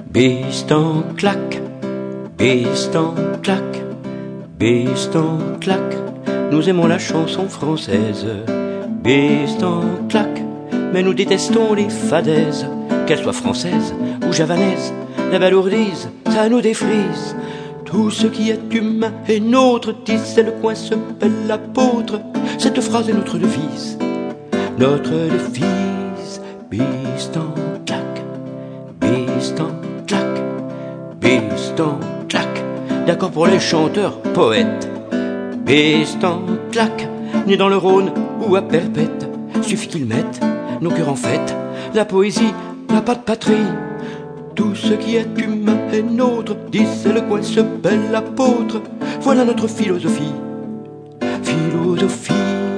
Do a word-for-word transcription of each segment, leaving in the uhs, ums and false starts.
Bistan claque, bistan claque, bistan claque, nous aimons la chanson française. Bistan claque, mais nous détestons les fadaises, qu'elles soient françaises ou javanaises. La balourdise, ça nous défrise. Tout ce qui est humain est nôtre, disait le coin se bel l'apôtre. Cette phrase est notre devise, notre devise. Bistan claque, bistan claque, bistan claque. D'accord pour les chanteurs, poètes. Bistan claque, né dans le Rhône ou à Perpète, suffit qu'ils mettent nos cœurs en fête. La poésie n'a pas de patrie. Tout ce qui est humain est nôtre, disait le coin ce bel apôtre. Voilà notre philosophie. Philosophie.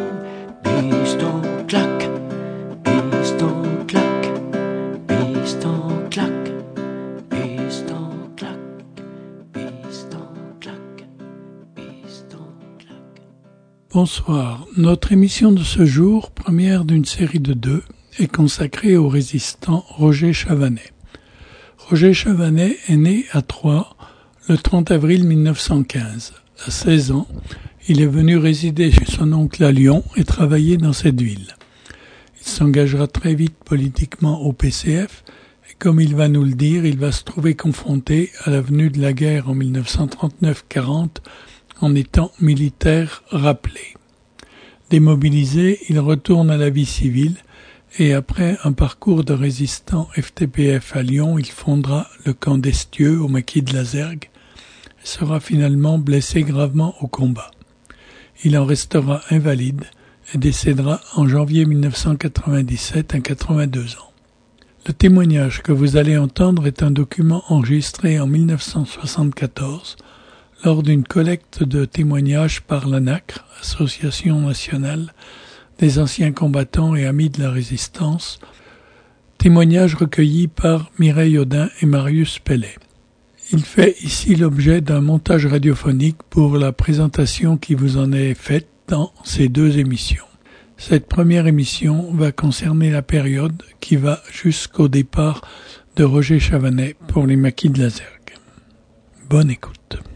Bistan claque, bistan claque, bistan claque, bistan claque, bistan claque, bistan claque. Bonsoir. Notre émission de ce jour, première d'une série de deux, est consacrée au résistant Roger Chavanet. Roger Chavanet est né à Troyes le trente avril mille neuf cent quinze. À seize ans, il est venu résider chez son oncle à Lyon et travailler dans cette ville. Il s'engagera très vite politiquement au P C F et comme il va nous le dire, il va se trouver confronté à la venue de la guerre en mille neuf cent trente-neuf quarante en étant militaire rappelé. Démobilisé, il retourne à la vie civile et après un parcours de résistant F T P F à Lyon, il fondera le camp d'Estieux au maquis de Lazergue et sera finalement blessé gravement au combat. Il en restera invalide et décédera en janvier mille neuf cent quatre-vingt-dix-sept à quatre-vingt-deux ans. Le témoignage que vous allez entendre est un document enregistré en mille neuf cent soixante-quatorze lors d'une collecte de témoignages par l'A N A C R, Association nationale des anciens combattants et amis de la résistance, témoignages recueillis par Mireille Audin et Marius Pellet. Il fait ici l'objet d'un montage radiophonique pour la présentation qui vous en est faite dans ces deux émissions. Cette première émission va concerner la période qui va jusqu'au départ de Roger Chavanet pour les maquis de Lazergue. Bonne écoute.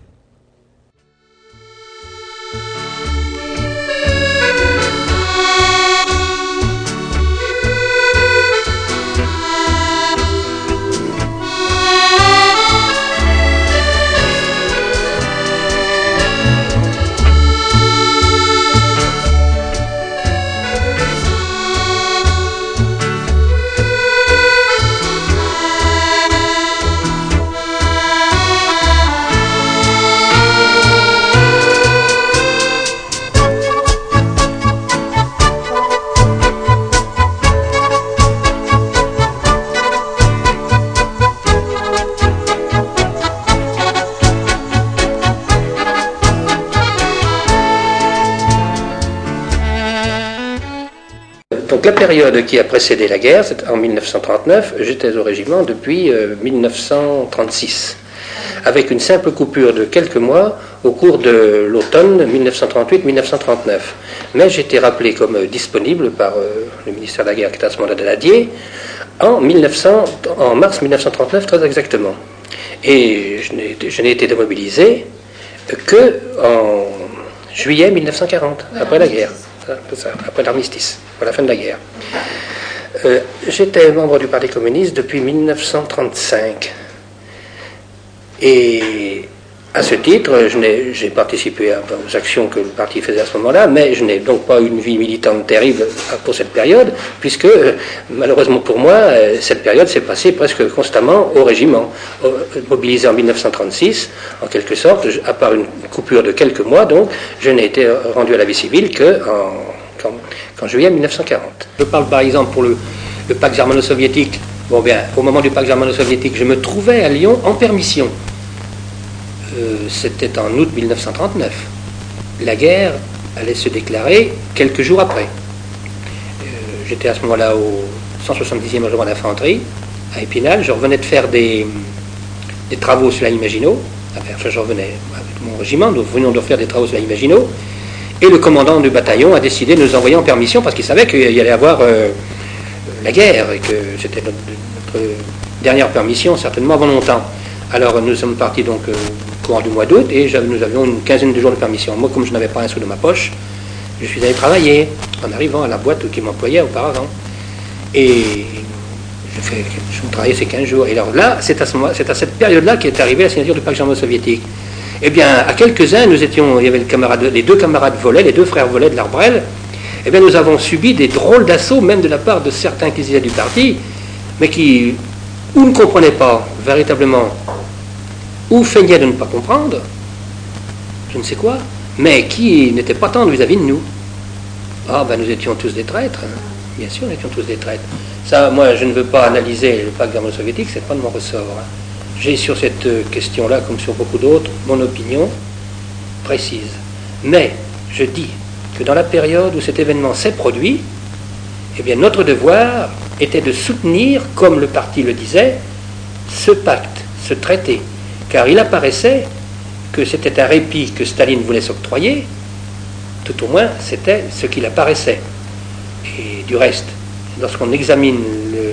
Donc la période qui a précédé la guerre, c'est en mille neuf cent trente-neuf, j'étais au régiment depuis euh, mille neuf cent trente-six, avec une simple coupure de quelques mois au cours de l'automne mille neuf cent trente-huit mille neuf cent trente-neuf. Mais j'étais rappelé comme euh, disponible par euh, le ministère de la Guerre, qui était à ce moment-là Daladier, en, mille neuf cents, en mars mille neuf cent trente-neuf très exactement. Et je n'ai, je n'ai été démobilisé que en juillet mille neuf cent quarante, après la guerre. Ça, après l'armistice, pour la fin de la guerre. Euh, j'étais membre du Parti communiste depuis mille neuf cent trente-cinq. Et à ce titre, je n'ai, j'ai participé à, aux actions que le parti faisait à ce moment-là, mais je n'ai donc pas eu une vie militante terrible pour cette période, puisque, euh, malheureusement pour moi, euh, cette période s'est passée presque constamment au régiment. Euh, mobilisé en mille neuf cent trente-six, en quelque sorte, je, à part une coupure de quelques mois, donc, je n'ai été rendu à la vie civile qu'en qu'en, qu'en juillet mille neuf cent quarante. Je parle par exemple pour le, le pacte germano-soviétique. Bon bien, au moment du pacte germano-soviétique, je me trouvais à Lyon en permission. Euh, c'était en août mille neuf cent trente-neuf. La guerre allait se déclarer quelques jours après. Euh, j'étais à ce moment-là au cent soixante-dixième régiment d'infanterie, à Épinal. Je revenais de faire des, des travaux sur la ligne Maginot. Enfin, je revenais avec mon régiment, nous venions de faire des travaux sur la ligne Maginot. Et le commandant du bataillon a décidé de nous envoyer en permission parce qu'il savait qu'il y allait avoir euh, la guerre et que c'était notre, notre dernière permission, certainement avant longtemps. Alors nous sommes partis donc euh, au courant du mois d'août et nous avions une quinzaine de jours de permission. Moi, comme je n'avais pas un sou de ma poche, je suis allé travailler en arrivant à la boîte qui m'employait auparavant. Et je, fais, je travaillais ces quinze jours. Et alors là, c'est à, ce moment, c'est à cette période-là qu'est arrivée la signature du pacte germano-soviétique. Eh bien, à quelques-uns, nous étions, il y avait le camarade, les deux camarades volets, les deux frères volets de l'Arbrel. Eh bien, nous avons subi des drôles d'assauts, même de la part de certains qui étaient du parti, mais qui ou ne comprenaient pas véritablement, ou feignaient de ne pas comprendre, je ne sais quoi, mais qui n'étaient pas tendres vis-à-vis de nous. Ah, ben nous étions tous des traîtres, hein. Bien sûr, nous étions tous des traîtres. Ça, moi, je ne veux pas analyser le pacte germano-soviétique, c'est pas de mon ressort. Hein. J'ai sur cette question-là, comme sur beaucoup d'autres, mon opinion précise. Mais, je dis que dans la période où cet événement s'est produit, eh bien, notre devoir était de soutenir, comme le parti le disait, ce pacte, ce traité, car il apparaissait que c'était un répit que Staline voulait s'octroyer, tout au moins c'était ce qu'il apparaissait. Et du reste, lorsqu'on examine le,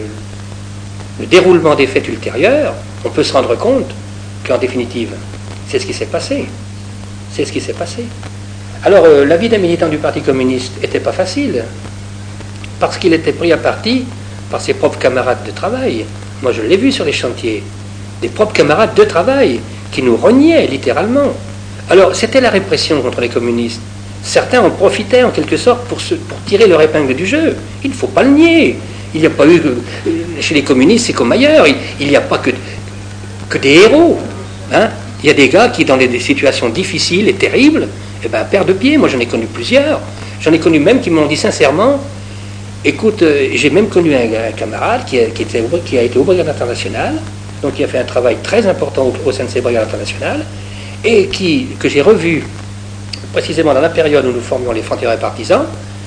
le déroulement des faits ultérieurs, on peut se rendre compte qu'en définitive, c'est ce qui s'est passé. C'est ce qui s'est passé. Alors, euh, la vie d'un militant du Parti communiste n'était pas facile, parce qu'il était pris à partie par ses propres camarades de travail. Moi, je l'ai vu sur les chantiers, des propres camarades de travail qui nous reniaient littéralement. Alors, c'était la répression contre les communistes. Certains en profitaient en quelque sorte pour, se, pour tirer leur épingle du jeu. Il ne faut pas le nier. Il n'y a pas eu, chez les communistes, c'est comme ailleurs, il n'y a pas que, que des héros. Hein. Il y a des gars qui, dans des, des situations difficiles et terribles, eh ben, perdent de pied. Moi, j'en ai connu plusieurs. J'en ai connu même qui m'ont dit sincèrement, écoute, euh, j'ai même connu un, un camarade qui a, qui, était, qui a été au Brigade internationale, donc qui a fait un travail très important au, au sein de ces Brigades internationales, et qui, que j'ai revu précisément dans la période où nous formions les francs-tireurs partisans.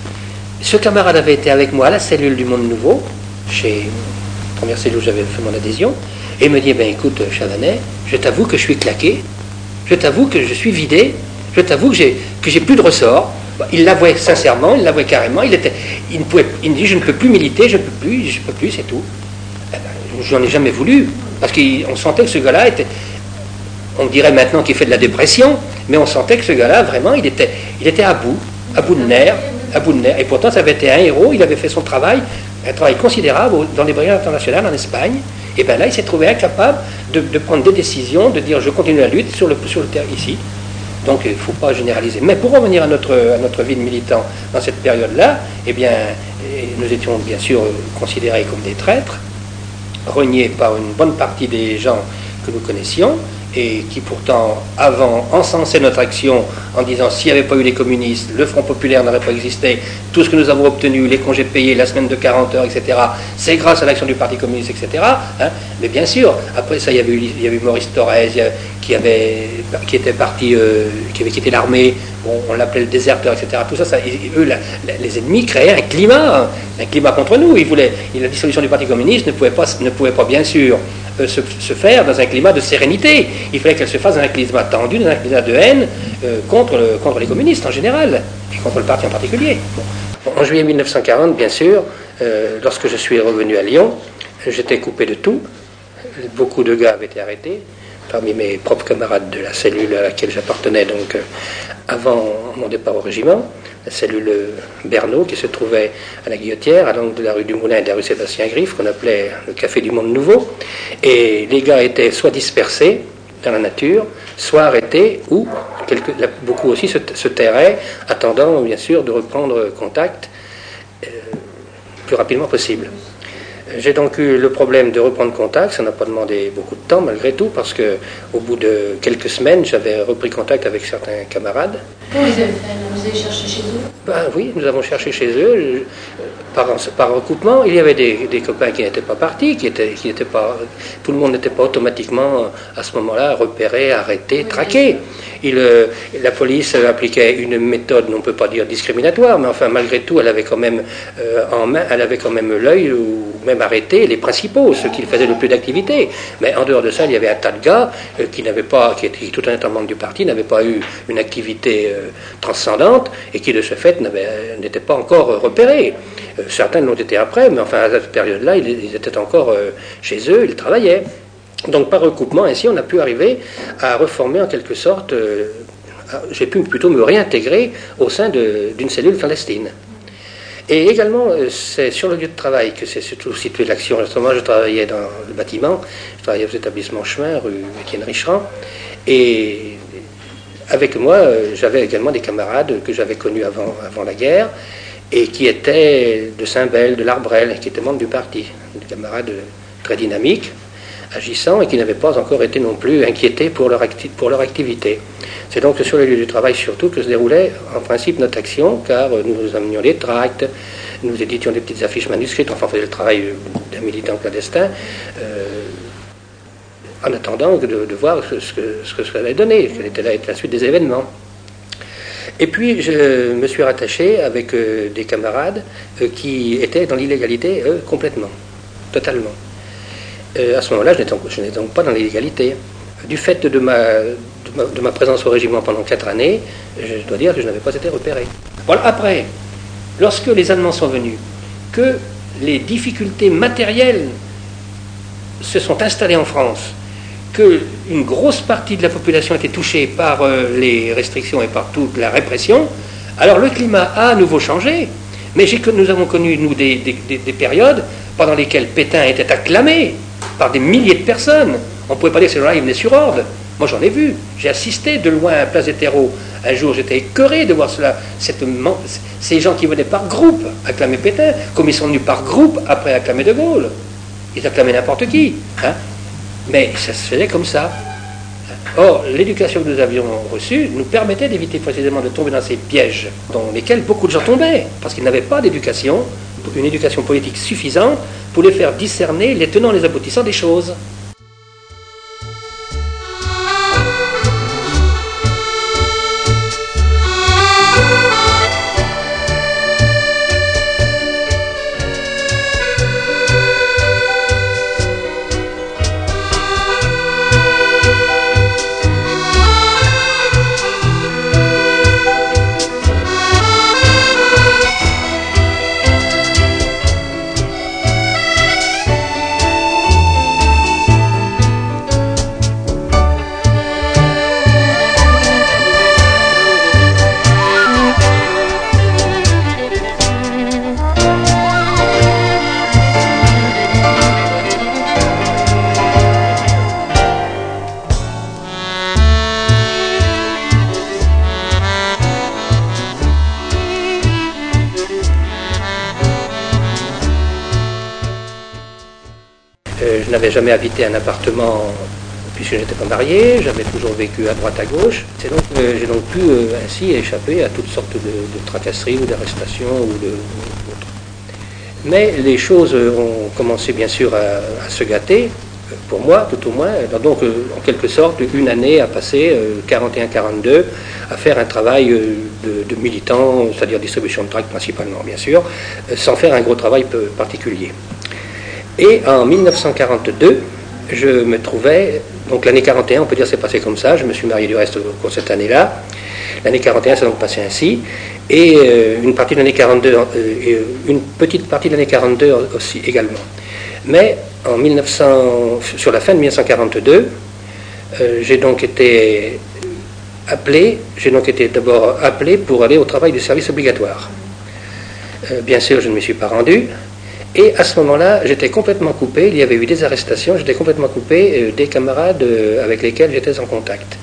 Ce camarade avait été avec moi à la cellule du Monde Nouveau, chez la première cellule où j'avais fait mon adhésion, et il me dit, ben écoute, Chavanet, je t'avoue que je suis claqué, je t'avoue que je suis vidé, je t'avoue que j'ai, que j'ai plus de ressort. Il l'avouait sincèrement, il l'avouait carrément, il, était, il, ne pouvait, il me dit, je ne peux plus militer, je ne peux plus, je ne peux plus, c'est tout. Eh ben, je n'en ai jamais voulu, parce qu'on sentait que ce gars-là était... On dirait maintenant qu'il fait de la dépression, mais on sentait que ce gars-là, vraiment, il était, il était à bout, à bout de nerfs, à bout de nerfs. Et pourtant, ça avait été un héros, il avait fait son travail, un travail considérable dans les brigades internationales en Espagne. Et bien là, il s'est trouvé incapable de, de prendre des décisions, de dire je continue la lutte sur le, sur le terrain ici. Donc, il ne faut pas généraliser. Mais pour revenir à notre, à notre vie de militant dans cette période-là, eh bien, nous étions bien sûr considérés comme des traîtres, reniés par une bonne partie des gens que nous connaissions, et qui pourtant, avant, encensaient notre action en disant s'il n'y avait pas eu les communistes, le Front populaire n'aurait pas existé, tout ce que nous avons obtenu, les congés payés, la semaine de quarante heures, et cetera, c'est grâce à l'action du Parti communiste, et cetera. Hein. Mais bien sûr, après ça, il y avait eu, il y avait eu Maurice Thorez, qui, avait, qui était parti, euh, qui avait quitté l'armée, bon, on l'appelait le déserteur, et cetera. Tout ça, ça eux, la, la, les ennemis créaient un climat, un climat contre nous. Ils voulaient, la dissolution du Parti communiste ne pouvait pas, ne pouvait pas bien sûr, euh, se, se faire dans un climat de sérénité. Il fallait qu'elle se fasse dans un climat tendu, dans un climat de haine euh, contre, le, contre les communistes en général, et contre le parti en particulier. Bon. En juillet mille neuf cent quarante, bien sûr, euh, lorsque je suis revenu à Lyon, j'étais coupé de tout. Beaucoup de gars avaient été arrêtés, parmi mes propres camarades de la cellule à laquelle j'appartenais donc euh, avant mon départ au régiment, la cellule Bernot qui se trouvait à la Guillotière, à l'angle de la rue du Moulin et de la rue Sébastien Griffe, qu'on appelait le Café du Monde Nouveau. Et les gars étaient soit dispersés dans la nature, soit arrêtés, ou quelques, beaucoup aussi se, se tairaient, attendant bien sûr de reprendre contact euh, le plus rapidement possible. J'ai donc eu le problème de reprendre contact, ça n'a pas demandé beaucoup de temps malgré tout, parce que au bout de quelques semaines, j'avais repris contact avec certains camarades. Comment vous avez fait? Vous avez cherché chez eux? Ben oui, nous avons cherché chez eux, par, par recoupement. Il y avait des, des copains qui n'étaient pas partis, qui étaient, qui n'étaient pas, tout le monde n'était pas automatiquement à ce moment-là repéré, arrêté, oui, traqué. Il, la police appliquait une méthode, on ne peut pas dire discriminatoire, mais enfin malgré tout, elle avait quand même euh, en main, elle avait quand même l'œil où même arrêté les principaux, ceux qui faisaient le plus d'activité. Mais en dehors de ça, il y avait un tas de gars euh, qui n'avaient pas, qui étaient tout en étant membres du parti, n'avaient pas eu une activité euh, transcendante et qui de ce fait euh, n'étaient pas encore euh, repérés. Euh, certains l'ont été après, mais enfin à cette période-là, ils, ils étaient encore euh, chez eux, ils travaillaient. Donc par recoupement, ainsi, on a pu arriver à reformer en quelque sorte, euh, j'ai pu plutôt me réintégrer au sein de, d'une cellule clandestine. Et également, c'est sur le lieu de travail que c'est surtout situé l'action. Justement, je travaillais dans le bâtiment, je travaillais aux établissements Chemin, rue Étienne Richerand, et avec moi, j'avais également des camarades que j'avais connus avant, avant la guerre, et qui étaient de Saint-Bel, de l'Arbrel, qui étaient membres du parti, des camarades très dynamiques, agissants, et qui n'avaient pas encore été non plus inquiétés pour leur, acti- pour leur activité. C'est donc sur le lieu du travail surtout que se déroulait en principe notre action, car nous amenions des tracts, nous éditions des petites affiches manuscrites, enfin on faisait le travail d'un militant clandestin, euh, en attendant de, de voir ce que, ce que ça allait donner, quelle était la, la suite des événements. Et puis je me suis rattaché avec euh, des camarades euh, qui étaient dans l'illégalité euh, complètement, totalement. Euh, à ce moment-là, je n'étais, je n'étais donc pas dans l'illégalité. Du fait de ma, de, ma, de ma présence au régiment pendant quatre années, je dois dire que je n'avais pas été repéré. Voilà. Après, lorsque les Allemands sont venus, que les difficultés matérielles se sont installées en France, qu'une grosse partie de la population était touchée par euh, les restrictions et par toute la répression, alors le climat a à nouveau changé. Mais j'ai, nous avons connu, nous, des, des, des, des périodes pendant lesquelles Pétain était acclamé par des milliers de personnes. On ne pouvait pas dire que ces gens-là, ils venaient sur ordre. Moi, j'en ai vu. J'ai assisté de loin à Place des Terreaux. Un jour, j'étais écœuré de voir cela. Cette, ces gens qui venaient par groupe acclamer Pétain, comme ils sont venus par groupe après acclamer De Gaulle. Ils acclamaient n'importe qui. Hein. Mais ça se faisait comme ça. Or, l'éducation que nous avions reçue nous permettait d'éviter précisément de tomber dans ces pièges dans lesquels beaucoup de gens tombaient, parce qu'ils n'avaient pas d'éducation, une éducation politique suffisante pour les faire discerner les tenants et les aboutissants des choses. Je n'avais jamais habité un appartement puisque je n'étais pas marié, j'avais toujours vécu à droite à gauche. C'est donc, euh, j'ai donc pu euh, ainsi échapper à toutes sortes de, de tracasseries ou d'arrestations ou de, d'autres. Mais les choses ont commencé bien sûr à, à se gâter, pour moi tout au moins. Donc euh, en quelque sorte une année à passer, euh, quarante et un quarante-deux, à faire un travail euh, de, de militant, c'est-à-dire distribution de tracts principalement bien sûr, euh, sans faire un gros travail peu particulier. Et en mille neuf cent quarante-deux, je me trouvais, donc l'année quarante et un, on peut dire c'est passé comme ça, je me suis marié du reste au cours de cette année-là. L'année quarante et un s'est donc passé ainsi, et euh, une partie de l'année quarante-deux, euh, et une petite partie de l'année quarante-deux aussi également. Mais en mille neuf cents, sur la fin de mille neuf cent quarante-deux, euh, j'ai donc été appelé, j'ai donc été d'abord appelé pour aller au travail du service obligatoire. Euh, bien sûr, je ne m'y suis pas rendu. Et à ce moment-là, j'étais complètement coupé, il y avait eu des arrestations, j'étais complètement coupé euh, des camarades euh, avec lesquels j'étais en contact.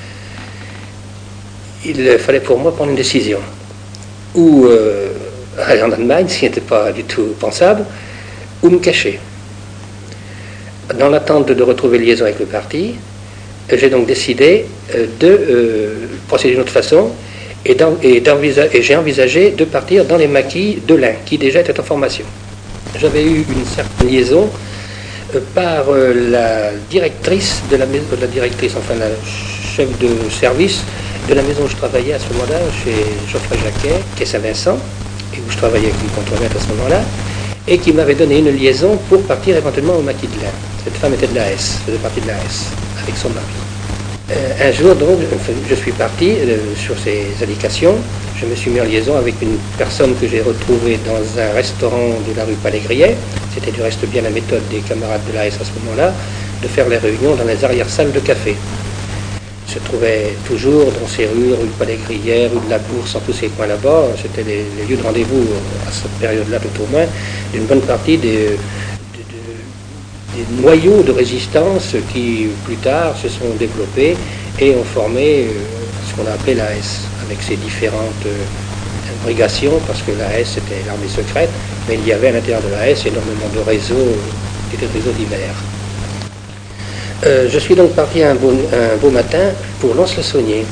Il fallait pour moi prendre une décision. Ou euh, aller en Allemagne, ce qui n'était pas du tout pensable, ou me cacher. Dans l'attente de, de retrouver liaison avec le parti, euh, j'ai donc décidé euh, de euh, procéder d'une autre façon, et, et, et j'ai envisagé de partir dans les maquis de l'Ain, qui déjà étaient en formation. J'avais eu une certaine liaison euh, par euh, la directrice de la maison, la directrice, enfin la chef de service de la maison où je travaillais à ce moment-là, chez Geoffrey Jacquet, qui est Saint-Vincent, et où je travaillais comme contremaître à ce moment-là. et qui m'avait donné une liaison pour partir éventuellement au Maquis de l'Ain. Cette femme était de l'A S, faisait partie de l'A S, avec son mari. Euh, un jour, donc, je suis parti euh, sur ces indications. Je me suis mis en liaison avec une personne que j'ai retrouvée dans un restaurant de la rue Palais-Grillet. C'était du reste bien la méthode des camarades de l'A S à ce moment-là, de faire les réunions dans les arrière-salles de café. Se trouvait toujours dans ces rues, rue Palais-Grillet, rue de la Bourse, en tous ces coins là-bas. C'était les, les lieux de rendez-vous à cette période-là, tout au moins, d'une bonne partie des, de, de, des noyaux de résistance qui, plus tard, se sont développés et ont formé euh, ce qu'on a appelé l'A S, avec ses différentes euh, abrégations, parce que l'A S c'était l'armée secrète, mais il y avait à l'intérieur de l'A S énormément de réseaux, et de réseaux divers. Euh, je suis donc parti un beau, un beau matin pour Lons-le-Saunier.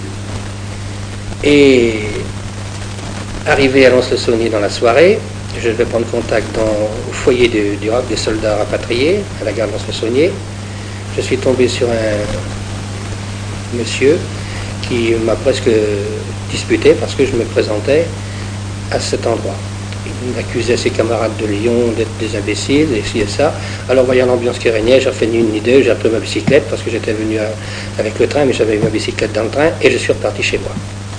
Et arrivé à Lons-le-Saunier dans la soirée, je vais prendre contact dans, au foyer de, du, des soldats rapatriés, à la gare de Lons-le-Saunier. Je suis tombé sur un monsieur qui m'a presque disputé parce que je me présentais à cet endroit. Il accusait ses camarades de Lyon d'être des imbéciles, et ci et ça. Alors, voyant l'ambiance qui régnait, j'ai fait ni une ni deux, j'ai appelé ma bicyclette, parce que j'étais venu à, avec le train, mais j'avais eu ma bicyclette dans le train, et je suis reparti chez moi.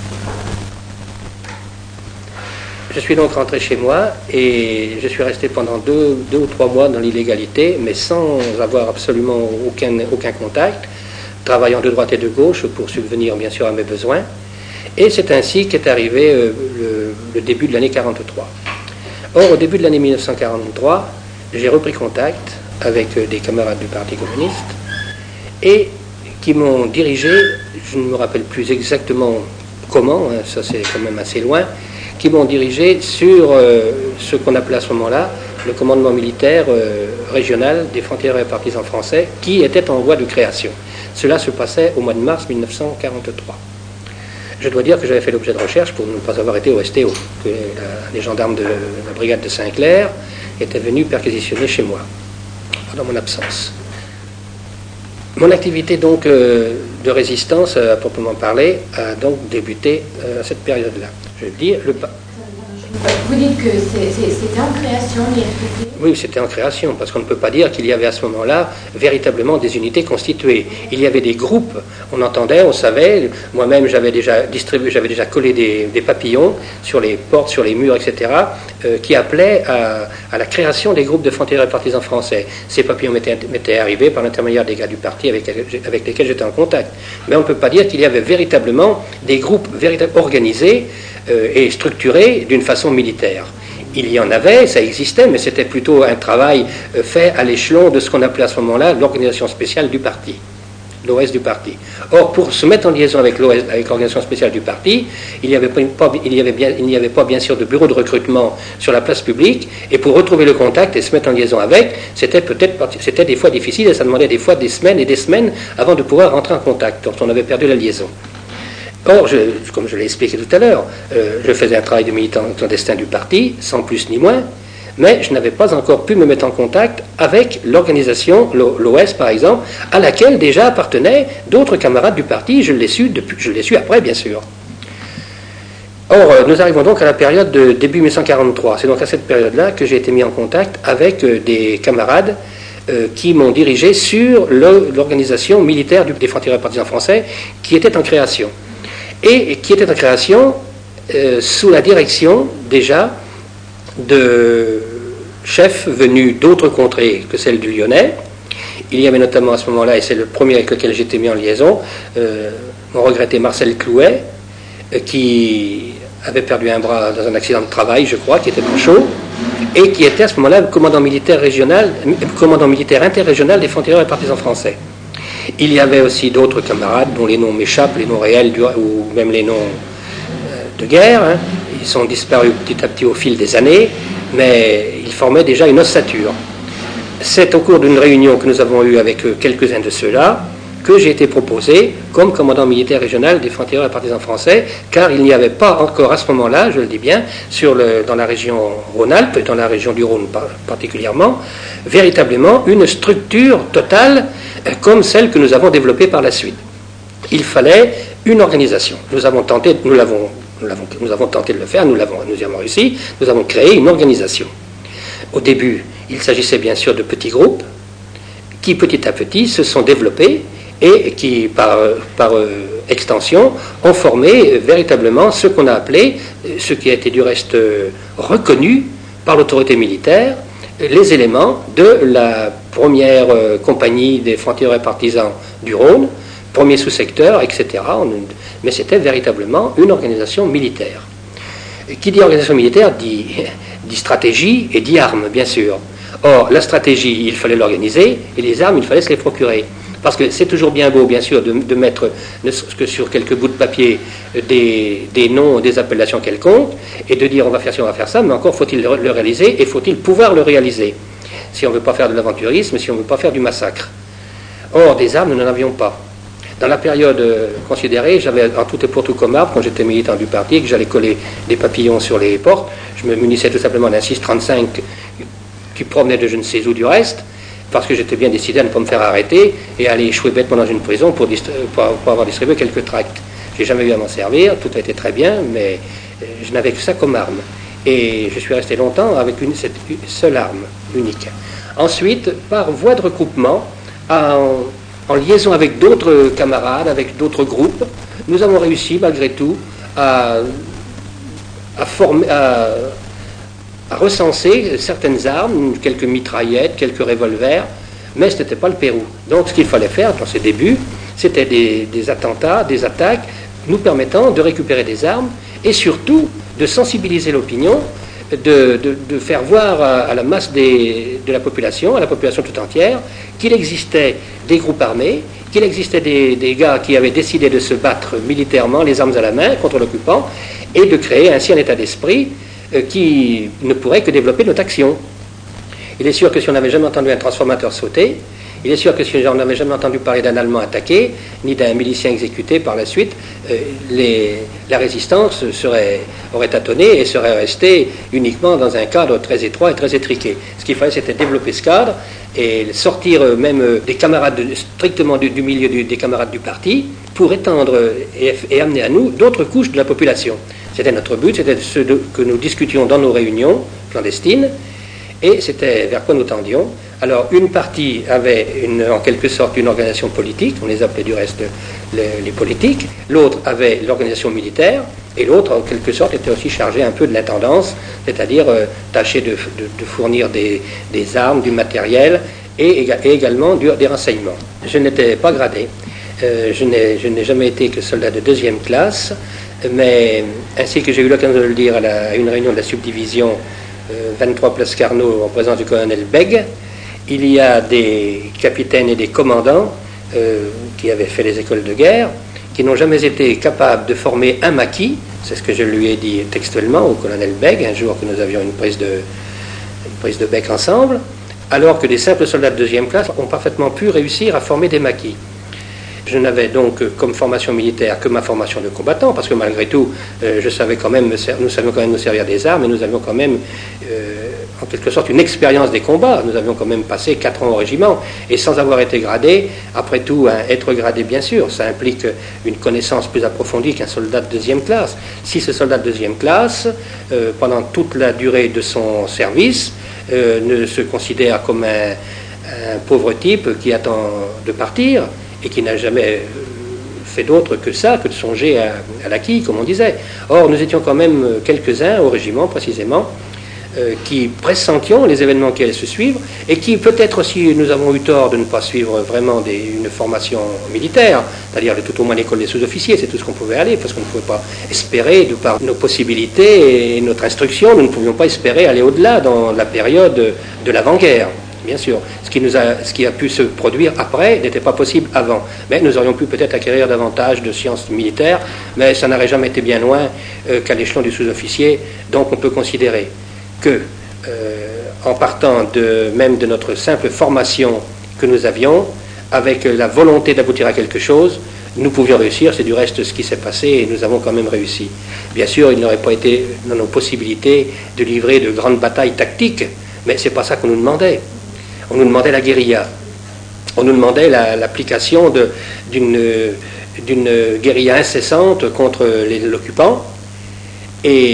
Je suis donc rentré chez moi, et je suis resté pendant deux, deux ou trois mois dans l'illégalité, mais sans avoir absolument aucun, aucun contact, travaillant de droite et de gauche pour subvenir, bien sûr, à mes besoins. Et c'est ainsi qu'est arrivé euh, le, le début de l'année quarante-trois. Or, au début de l'année mille neuf cent quarante-trois, j'ai repris contact avec euh, des camarades du Parti communiste et qui m'ont dirigé, je ne me rappelle plus exactement comment, hein, ça c'est quand même assez loin, qui m'ont dirigé sur euh, ce qu'on appelait à ce moment-là le commandement militaire euh, régional des frontières et partisans français, qui était en voie de création. Cela se passait au mois de mars mille neuf cent quarante-trois. Je dois dire que j'avais fait l'objet de recherche pour ne pas avoir été au S T O, que la, les gendarmes de la brigade de Saint-Clair étaient venus perquisitionner chez moi, pendant mon absence. Mon activité donc euh, de résistance, à proprement parler, a donc débuté euh, à cette période-là. Je veux dire, le pas. Vous dites que c'était en création, l'I F P T ? Oui, c'était en création, parce qu'on ne peut pas dire qu'il y avait à ce moment-là véritablement des unités constituées. Il y avait des groupes, on entendait, on savait, moi-même j'avais déjà distribué, j'avais déjà collé des, des papillons sur les portes, sur les murs, et cetera, euh, qui appelaient à, à la création des groupes de frontières et partisans français. Ces papillons m'étaient, m'étaient arrivés par l'intermédiaire des gars du parti avec, avec lesquels j'étais en contact. Mais on ne peut pas dire qu'il y avait véritablement des groupes véritablement organisés euh, et structurés d'une façon militaire. Il y en avait, ça existait, mais c'était plutôt un travail euh, fait à l'échelon de ce qu'on appelait à ce moment-là l'organisation spéciale du parti, l'O S du parti. Or, pour se mettre en liaison avec l'O S, avec l'organisation spéciale du parti, il n'y avait pas, il y avait bien, il n'y avait pas bien sûr de bureau de recrutement sur la place publique, et pour retrouver le contact et se mettre en liaison avec, c'était peut-être, c'était des fois difficile, et ça demandait des fois des semaines et des semaines avant de pouvoir rentrer en contact, quand on avait perdu la liaison. Or, je, comme je l'ai expliqué tout à l'heure, euh, je faisais un travail de militant clandestin du parti, sans plus ni moins, mais je n'avais pas encore pu me mettre en contact avec l'organisation, l'O S par exemple, à laquelle déjà appartenaient d'autres camarades du parti. Je l'ai su, depuis, je l'ai su après, bien sûr. Or, euh, nous arrivons donc à la période de début mille neuf cent quarante-trois. C'est donc à cette période-là que j'ai été mis en contact avec euh, des camarades euh, qui m'ont dirigé sur le, l'organisation militaire du, des frontières et partisans français, qui était en création. Et qui était en création euh, sous la direction déjà de chefs venus d'autres contrées que celle du Lyonnais. Il y avait notamment à ce moment-là, et c'est le premier avec lequel j'étais mis en liaison, euh, mon regretté Marcel Clouet, euh, qui avait perdu un bras dans un accident de travail, je crois, qui était en chaud, et qui était à ce moment-là le commandant militaire régional, commandant militaire interrégional des frontières et partisans français. Il y avait aussi d'autres camarades dont les noms m'échappent, les noms réels du, ou même les noms euh, de guerre. Hein. Ils sont disparus petit à petit au fil des années, mais ils formaient déjà une ossature. C'est au cours d'une réunion que nous avons eue avec euh, quelques-uns de ceux-là que j'ai été proposé comme commandant militaire régional des frontières et partisans français, car il n'y avait pas encore à ce moment-là, je le dis bien, sur le, dans la région Rhône-Alpes, et dans la région du Rhône particulièrement, véritablement une structure totale comme celle que nous avons développée par la suite. Il fallait une organisation. Nous avons tenté, nous l'avons, nous l'avons, nous avons tenté de le faire, nous l'avons, nous y avons réussi. Nous avons créé une organisation. Au début, il s'agissait bien sûr de petits groupes qui petit à petit se sont développés et qui, par, par euh, extension, ont formé euh, véritablement ce qu'on a appelé, ce qui a été du reste euh, reconnu par l'autorité militaire, les éléments de la première euh, compagnie des francs-tireurs et partisans du Rhône, premier sous-secteur, et cetera. On, mais c'était véritablement une organisation militaire. Qui dit organisation militaire dit, dit stratégie et dit armes, bien sûr. Or, la stratégie, il fallait l'organiser, et les armes, il fallait se les procurer. Parce que c'est toujours bien beau, bien sûr, de, de mettre, ne serait-ce que sur quelques bouts de papier, des, des noms, des appellations quelconques, et de dire on va faire ci, on va faire ça, mais encore faut-il le, le réaliser, et faut-il pouvoir le réaliser, si on ne veut pas faire de l'aventurisme, si on ne veut pas faire du massacre. Or, des armes, nous n'en avions pas. Dans la période euh, considérée, j'avais en tout et pour tout comme arme, quand j'étais militant du parti, que j'allais coller des papillons sur les portes, je me munissais tout simplement d'un six trente-cinq qui promenait de je ne sais où du reste, parce que j'étais bien décidé à ne pas me faire arrêter et à aller échouer bêtement dans une prison pour, pour, pour avoir distribué quelques tracts. J'ai jamais eu à m'en servir, tout a été très bien, mais je n'avais que ça comme arme. Et je suis resté longtemps avec une, cette seule arme unique. Ensuite, par voie de recoupement, en, en liaison avec d'autres camarades, avec d'autres groupes, nous avons réussi malgré tout à, à former... À, à recenser certaines armes, quelques mitraillettes, quelques revolvers, mais ce n'était pas le Pérou. Donc ce qu'il fallait faire dans ces débuts, c'était des, des attentats, des attaques, nous permettant de récupérer des armes et surtout de sensibiliser l'opinion, de, de, de faire voir à, à la masse des, de la population, à la population tout entière, qu'il existait des groupes armés, qu'il existait des, des gars qui avaient décidé de se battre militairement, les armes à la main, contre l'occupant, et de créer ainsi un état d'esprit qui ne pourrait que développer notre action. Il est sûr que si on n'avait jamais entendu un transformateur sauter, il est sûr que si on n'avait jamais entendu parler d'un Allemand attaqué, ni d'un milicien exécuté par la suite, euh, les, la résistance serait, aurait tâtonné et serait restée uniquement dans un cadre très étroit et très étriqué. Ce qu'il fallait, c'était développer ce cadre et sortir euh, même euh, des camarades, de, strictement du, du milieu du, des camarades du parti, pour étendre et, et amener à nous d'autres couches de la population. C'était notre but, c'était ce de, que nous discutions dans nos réunions clandestines, et c'était vers quoi nous tendions. Alors, une partie avait une, en quelque sorte une organisation politique, on les appelait du reste les, les politiques, l'autre avait l'organisation militaire, et l'autre, en quelque sorte, était aussi chargé un peu de l'intendance, c'est-à-dire euh, tâcher de, de, de fournir des, des armes, du matériel, et, et également du, des renseignements. Je n'étais pas gradé, euh, je n'ai, je n'ai jamais été que soldat de deuxième classe, mais ainsi que j'ai eu l'occasion de le dire à, la, à une réunion de la subdivision euh, vingt-trois place Carnot en présence du colonel Beg, il y a des capitaines et des commandants euh, qui avaient fait les écoles de guerre, qui n'ont jamais été capables de former un maquis, c'est ce que je lui ai dit textuellement au colonel Beg, un jour que nous avions une prise de, une prise de bec ensemble, alors que des simples soldats de deuxième classe ont parfaitement pu réussir à former des maquis. Je n'avais donc comme formation militaire que ma formation de combattant, parce que malgré tout, euh, je savais quand même, nous savions quand même nous servir des armes, et nous avions quand même, euh, en quelque sorte, une expérience des combats. Nous avions quand même passé quatre ans au régiment, et sans avoir été gradé, après tout, hein, être gradé, bien sûr, ça implique une connaissance plus approfondie qu'un soldat de deuxième classe. Si ce soldat de deuxième classe, euh, pendant toute la durée de son service, euh, ne se considère comme un, un pauvre type qui attend de partir, et qui n'a jamais fait d'autre que ça, que de songer à, à l'acquis, comme on disait. Or, nous étions quand même quelques-uns au régiment, précisément, euh, qui pressentions les événements qui allaient se suivre, et qui, peut-être aussi, nous avons eu tort de ne pas suivre vraiment des, une formation militaire, c'est-à-dire tout au moins l'école des sous-officiers, c'est tout ce qu'on pouvait aller, parce qu'on ne pouvait pas espérer, de par nos possibilités et notre instruction, nous ne pouvions pas espérer aller au-delà dans la période de l'avant-guerre. Bien sûr, ce qui, nous a, ce qui a pu se produire après n'était pas possible avant. Mais nous aurions pu peut-être acquérir davantage de sciences militaires, mais ça n'aurait jamais été bien loin euh, qu'à l'échelon du sous-officier. Donc on peut considérer que, euh, en partant de, même de notre simple formation que nous avions, avec la volonté d'aboutir à quelque chose, nous pouvions réussir. C'est du reste ce qui s'est passé, et nous avons quand même réussi. Bien sûr, il n'aurait pas été dans nos possibilités de livrer de grandes batailles tactiques, mais ce n'est pas ça qu'on nous demandait. On nous demandait la guérilla. On nous demandait la, l'application de, d'une, d'une guérilla incessante contre les, l'occupant. Et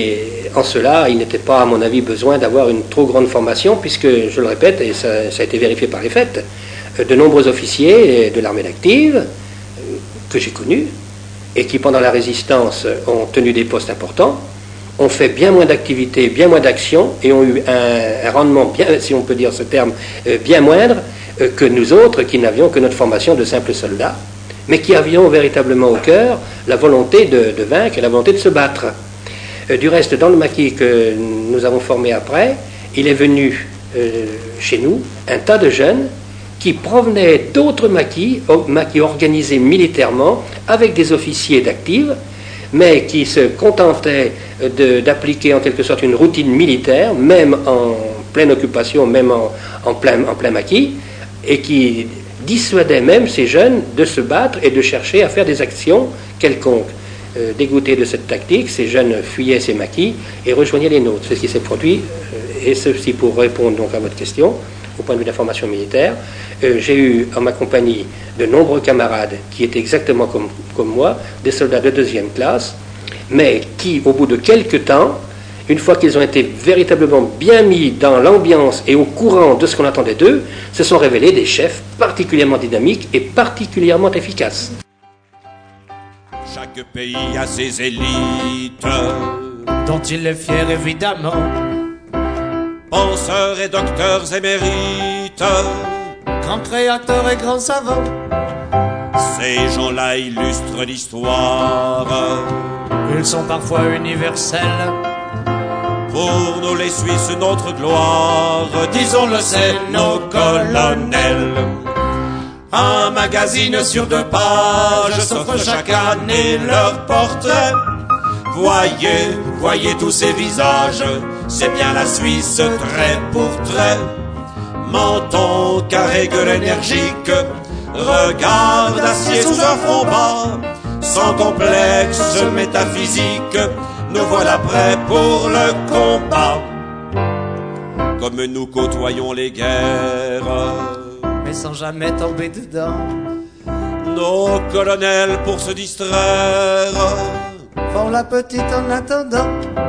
en cela, il n'était pas, à mon avis, besoin d'avoir une trop grande formation, puisque, je le répète, et ça, ça a été vérifié par les faits, de nombreux officiers de l'armée active, que j'ai connus, et qui, pendant la résistance, ont tenu des postes importants, ont fait bien moins d'activités, bien moins d'actions, et ont eu un, un rendement, bien, si on peut dire ce terme, bien moindre que nous autres, qui n'avions que notre formation de simples soldats, mais qui avions véritablement au cœur la volonté de, de vaincre et la volonté de se battre. Du reste, dans le maquis que nous avons formé après, il est venu euh, chez nous un tas de jeunes qui provenaient d'autres maquis, maquis organisés militairement, avec des officiers d'active, mais qui se contentaient de, d'appliquer en quelque sorte une routine militaire, même en pleine occupation, même en, en, plein, en plein maquis, et qui dissuadaient même ces jeunes de se battre et de chercher à faire des actions quelconques. Euh, dégoûtés de cette tactique, ces jeunes fuyaient ces maquis et rejoignaient les nôtres. C'est ce qui s'est produit, euh, et ceci pour répondre donc à votre question, au point de vue de la formation militaire. Euh, j'ai eu en ma compagnie de nombreux camarades qui étaient exactement comme, comme moi, des soldats de deuxième classe, mais qui, au bout de quelques temps, une fois qu'ils ont été véritablement bien mis dans l'ambiance et au courant de ce qu'on attendait d'eux, se sont révélés des chefs particulièrement dynamiques et particulièrement efficaces. Chaque pays a ses élites, dont il est fier évidemment. Penseurs et docteurs émérites, grands créateurs et grands savants. Ces gens-là illustrent l'histoire. Ils sont parfois universels. Pour nous les Suisses, notre gloire, disons-le, c'est nos colonels. Un magazine sur deux pages s'offre chaque année leur portrait. Voyez, voyez tous ces visages, c'est bien la Suisse trait pour trait. Menton, carré, gueule énergique, regard d'acier sous un front bas. Sans complexe métaphysique, nous voilà prêts pour le combat. Comme nous côtoyons les guerres, mais sans jamais tomber dedans. Nos colonels, pour se distraire, font la petite en attendant.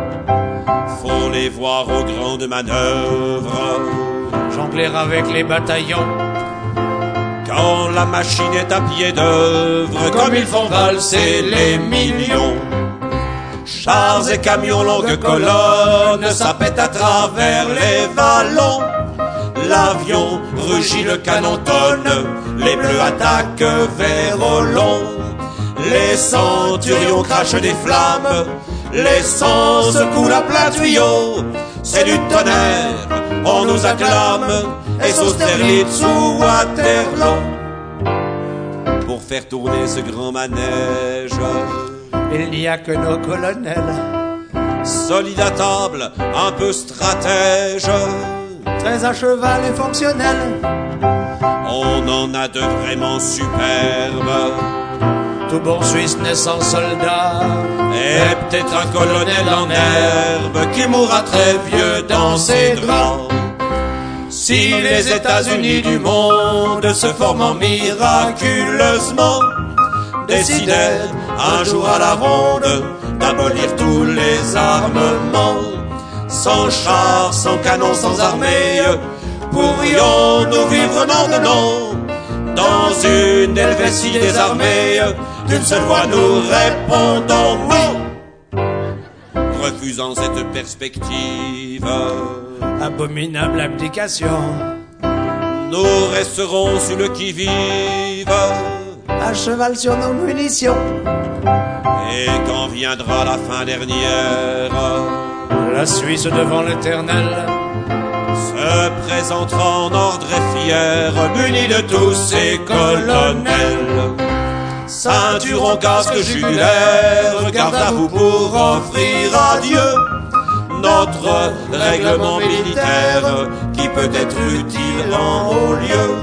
Faut les voir aux grandes manœuvres, jongler avec les bataillons. Quand la machine est à pied d'œuvre, comme ils font valser les millions. Chars et camions, longues colonnes, ça pète à travers les vallons. L'avion rugit, le canon tonne, les bleus attaquent vers au long. Les centurions crachent des flammes, l'essence coule à plein tuyau. C'est du tonnerre, on nous acclame, et Austerlitz sous Waterloo. Pour faire tourner ce grand manège, il n'y a que nos colonels, solides à table, un peu stratèges, très à cheval et fonctionnels. On en a de vraiment superbes. Tout bon Suisse naissant soldat, et peut-être un colonel en herbe qui mourra très vieux dans ses draps. Si les États-Unis du monde, se formant miraculeusement, décidèrent un jour à la ronde d'abolir tous les armements, sans chars, sans canons, sans armée, pourrions-nous vivre non de non dans une Helvétie désarmée? D'une seule voix nous répondons non. Refusant cette perspective, abominable abdication, nous resterons sur le qui-vive, à cheval sur nos munitions. Et quand viendra la fin dernière, la Suisse devant l'éternel se présentera en ordre et fier, muni de tous ses colonels. Ceinturon, casque, jugulaire, garde à vous pour offrir à Dieu notre règlement militaire qui peut être utile en haut lieu.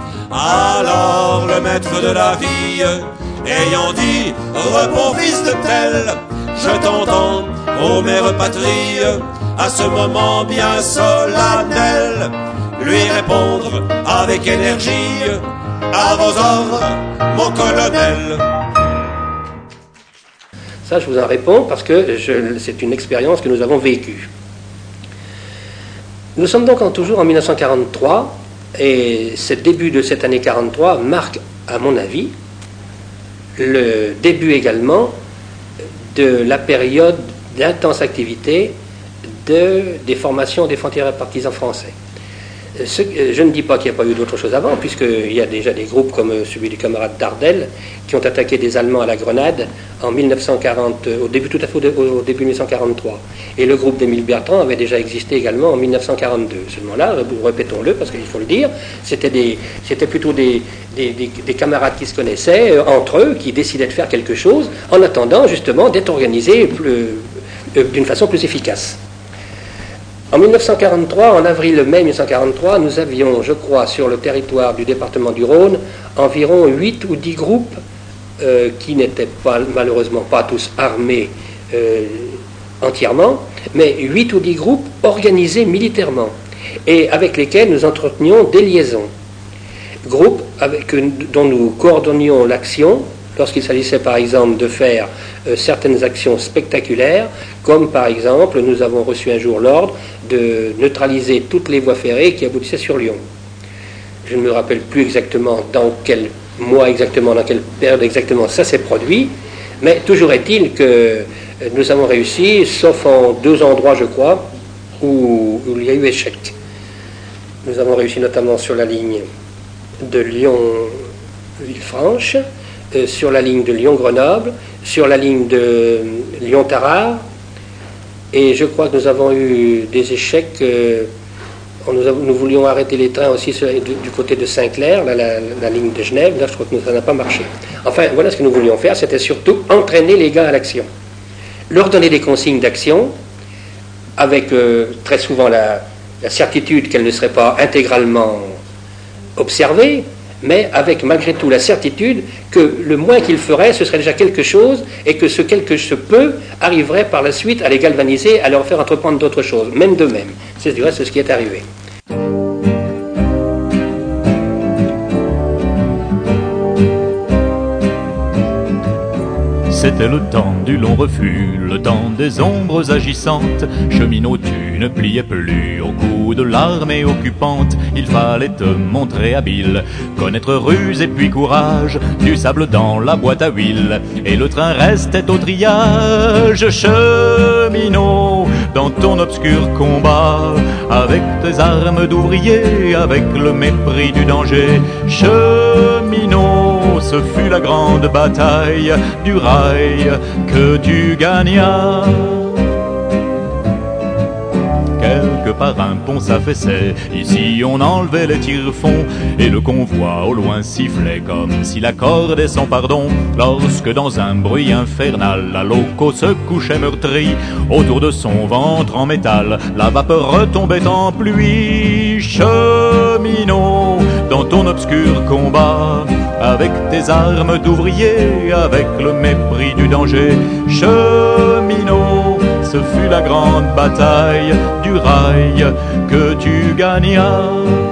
Alors le maître de la vie, ayant dit repos fils de tel, je t'entends, ô mère patrie, à ce moment bien solennel, lui répondre avec énergie, à vos ordres, mon colonel. Ça, je vous en réponds parce que je, c'est une expérience que nous avons vécue. Nous sommes donc en, toujours en mille neuf cent quarante-trois, et ce début de cette année quarante-trois marque, à mon avis, le début également de la période d'intense activité de, des formations des frontières partisans français. Ce, je ne dis pas qu'il n'y a pas eu d'autres choses avant, puisqu'il y a déjà des groupes comme celui des camarades d'Ardel qui ont attaqué des Allemands à la grenade en mille neuf cent quarante, au début, tout à fait au début mille neuf cent quarante-trois. Et le groupe d'Émile Bertrand avait déjà existé également en mille neuf cent quarante-deux. Seulement là, répétons-le, parce qu'il faut le dire, c'était, des, c'était plutôt des, des, des, des camarades qui se connaissaient euh, entre eux, qui décidaient de faire quelque chose, en attendant justement d'être organisés plus, euh, d'une façon plus efficace. En mille neuf cent quarante-trois, en avril-mai mille neuf cent quarante-trois, nous avions, je crois, sur le territoire du département du Rhône, environ huit ou dix groupes euh, qui n'étaient pas, malheureusement pas tous armés euh, entièrement, mais huit ou dix groupes organisés militairement et avec lesquels nous entretenions des liaisons. Groupes avec, dont nous coordonnions l'action lorsqu'il s'agissait par exemple de faire euh, certaines actions spectaculaires, comme par exemple nous avons reçu un jour l'ordre de neutraliser toutes les voies ferrées qui aboutissaient sur Lyon. Je ne me rappelle plus exactement dans quel mois exactement, dans quelle période exactement ça s'est produit, mais toujours est-il que nous avons réussi, sauf en deux endroits je crois, où, où il y a eu échec. Nous avons réussi notamment sur la ligne de Lyon-Villefranche, euh, sur la ligne de Lyon-Grenoble, sur la ligne de Lyon-Tarare, et je crois que nous avons eu des échecs. Euh, nous, avons, nous voulions arrêter les trains aussi sur, du, du côté de Saint-Clair, la, la, la ligne de Genève. Là, je crois que ça n'a pas marché. Enfin, voilà ce que nous voulions faire, c'était surtout entraîner les gars à l'action. Leur donner des consignes d'action, avec euh, très souvent la, la certitude qu'elles ne seraient pas intégralement observées, mais avec malgré tout la certitude que le moins qu'ils feraient, ce serait déjà quelque chose, et que ce quelque ce peu arriverait par la suite à les galvaniser, à leur faire entreprendre d'autres choses, même d'eux-mêmes. C'est du reste ce qui est arrivé. C'était le temps du long refus, le temps des ombres agissantes. Cheminot, tu ne pliais plus au coup de l'armée occupante. Il fallait te montrer habile, connaître ruse et puis courage. Du sable dans la boîte à huile, et le train restait au triage. Cheminot, dans ton obscur combat, avec tes armes d'ouvrier, avec le mépris du danger. Cheminot, ce fut la grande bataille du rail que tu gagnas. Quelque part un pont s'affaissait, ici on enlevait les tire-fonds, et le convoi au loin sifflait comme s'il accordait son pardon. Lorsque dans un bruit infernal, la loco se couchait meurtrie, autour de son ventre en métal, la vapeur retombait en pluie. Cheminot, dans ton obscur combat, avec tes armes d'ouvrier, avec le mépris du danger. Cheminot, ce fut la grande bataille du rail que tu gagnas.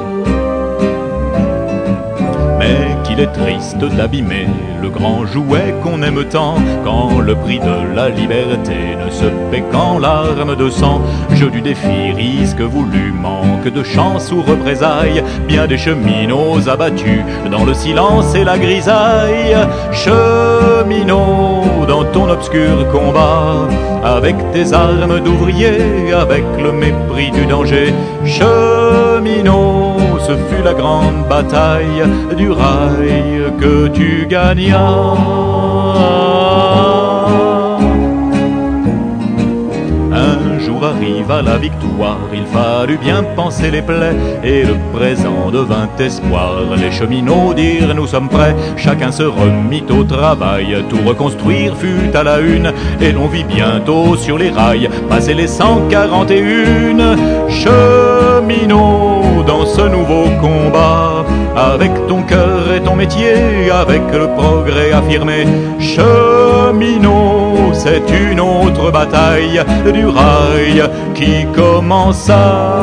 Mais qu'il est triste d'abîmer le grand jouet qu'on aime tant, quand le prix de la liberté ne se paie qu'en larmes de sang. Jeu du défi, risque voulu, manque de chance ou représailles, bien des cheminots abattus dans le silence et la grisaille. Cheminot, dans ton obscur combat, avec tes armes d'ouvrier, avec le mépris du danger. Cheminot, ce fut la grande bataille du rail que tu gagnas. Un jour arriva la victoire, il fallut bien penser les plaies, et le présent devint espoir. Les cheminots dirent nous sommes prêts, chacun se remit au travail. Tout reconstruire fut à la une, et l'on vit bientôt sur les rails passer les cent quarante et une cheminots dans ce nouveau combat. Avec ton cœur et ton métier, avec le progrès affirmé. Cheminot, c'est une autre bataille du rail qui commença.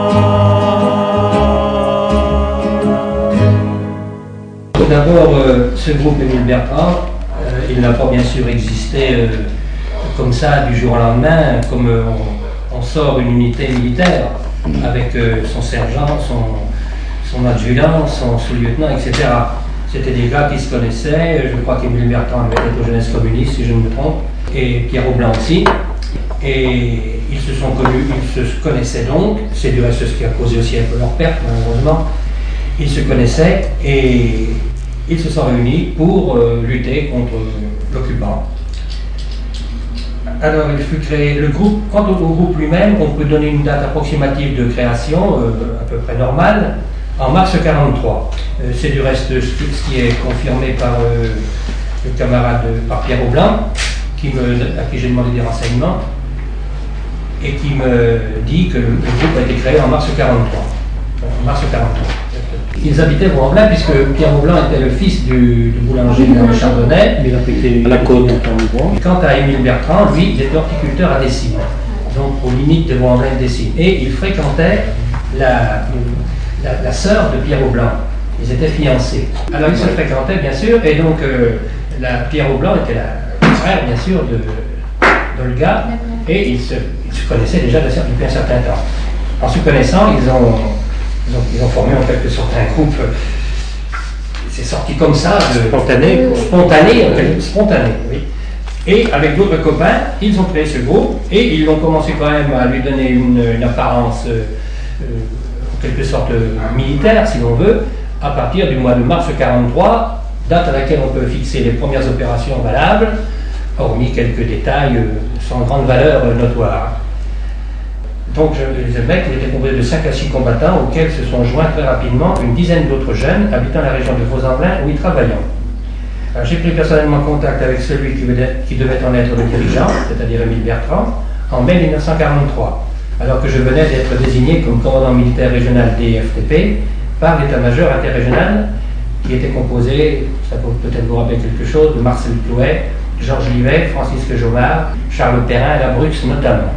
D'abord, euh, ce groupe Émile Bertrand, euh, il n'a pas bien sûr existé euh, comme ça du jour au lendemain, comme euh, on, on sort une unité militaire avec euh, son sergent, son, son adjudant, son sous-lieutenant, et cetera. C'était des gars qui se connaissaient. Je crois qu'Émile Bertrand avait été aux Jeunesses communistes, si je ne me trompe, et Pierre Aublan aussi. Et ils se sont connus, ils se connaissaient donc. C'est du reste ce qui a causé aussi un peu leur perte, malheureusement. Ils se connaissaient et ils se sont réunis pour euh, lutter contre euh, l'occupant. Alors, il fut créé le groupe. Quant au, au groupe lui-même, on peut donner une date approximative de création, euh, à peu près normale, en mars quarante-trois. Euh, c'est du reste ce qui est confirmé par euh, le camarade, par Pierre Aublan, qui me, à qui j'ai demandé des renseignements, et qui me dit que le, le groupe a été créé en mars quarante-trois. En mars quarante-trois. Ils habitaient Vaux-en-Velin puisque Pierre Aublan était le fils du, du boulanger de Chardonnay, mais il a été à la côte. Et quant à Émile Bertrand, lui, il était horticulteur à Dessines, donc aux limites de Vaux-en-Velin et Dessines. Et il fréquentait la, la, la sœur de Pierre Aublan. Ils étaient fiancés. Alors ils se fréquentaient bien sûr, et donc euh, la, Pierre Aublan était la, le frère bien sûr de d'Olga, et ils se, ils se connaissaient déjà depuis un certain temps. En se connaissant, ils ont Ils ont, ils ont formé en quelque sorte un groupe, c'est sorti comme ça, de, spontané, spontané, en quelque, spontané, oui. Et avec d'autres copains, ils ont créé ce groupe et ils ont commencé quand même à lui donner une, une apparence, euh, en quelque sorte militaire, si l'on veut, à partir du mois de mars quarante-trois, date à laquelle on peut fixer les premières opérations valables, hormis quelques détails euh, sans grande valeur euh, notoire. Donc, je, le mec, il était composé de cinq à six combattants auxquels se sont joints très rapidement une dizaine d'autres jeunes habitant la région de Vaux-en-Velin où ils travaillaient. Alors, j'ai pris personnellement contact avec celui qui, venait, qui devait en être le dirigeant, c'est-à-dire Émile Bertrand, en mai mille neuf cent quarante-trois, alors que je venais d'être désigné comme commandant militaire régional D F T P par l'état-major interrégional qui était composé, ça peut peut-être vous rappeler quelque chose, de Marcel Clouet, Georges Livet, Francisque Jomard, Charles Perrin et Labrux notamment.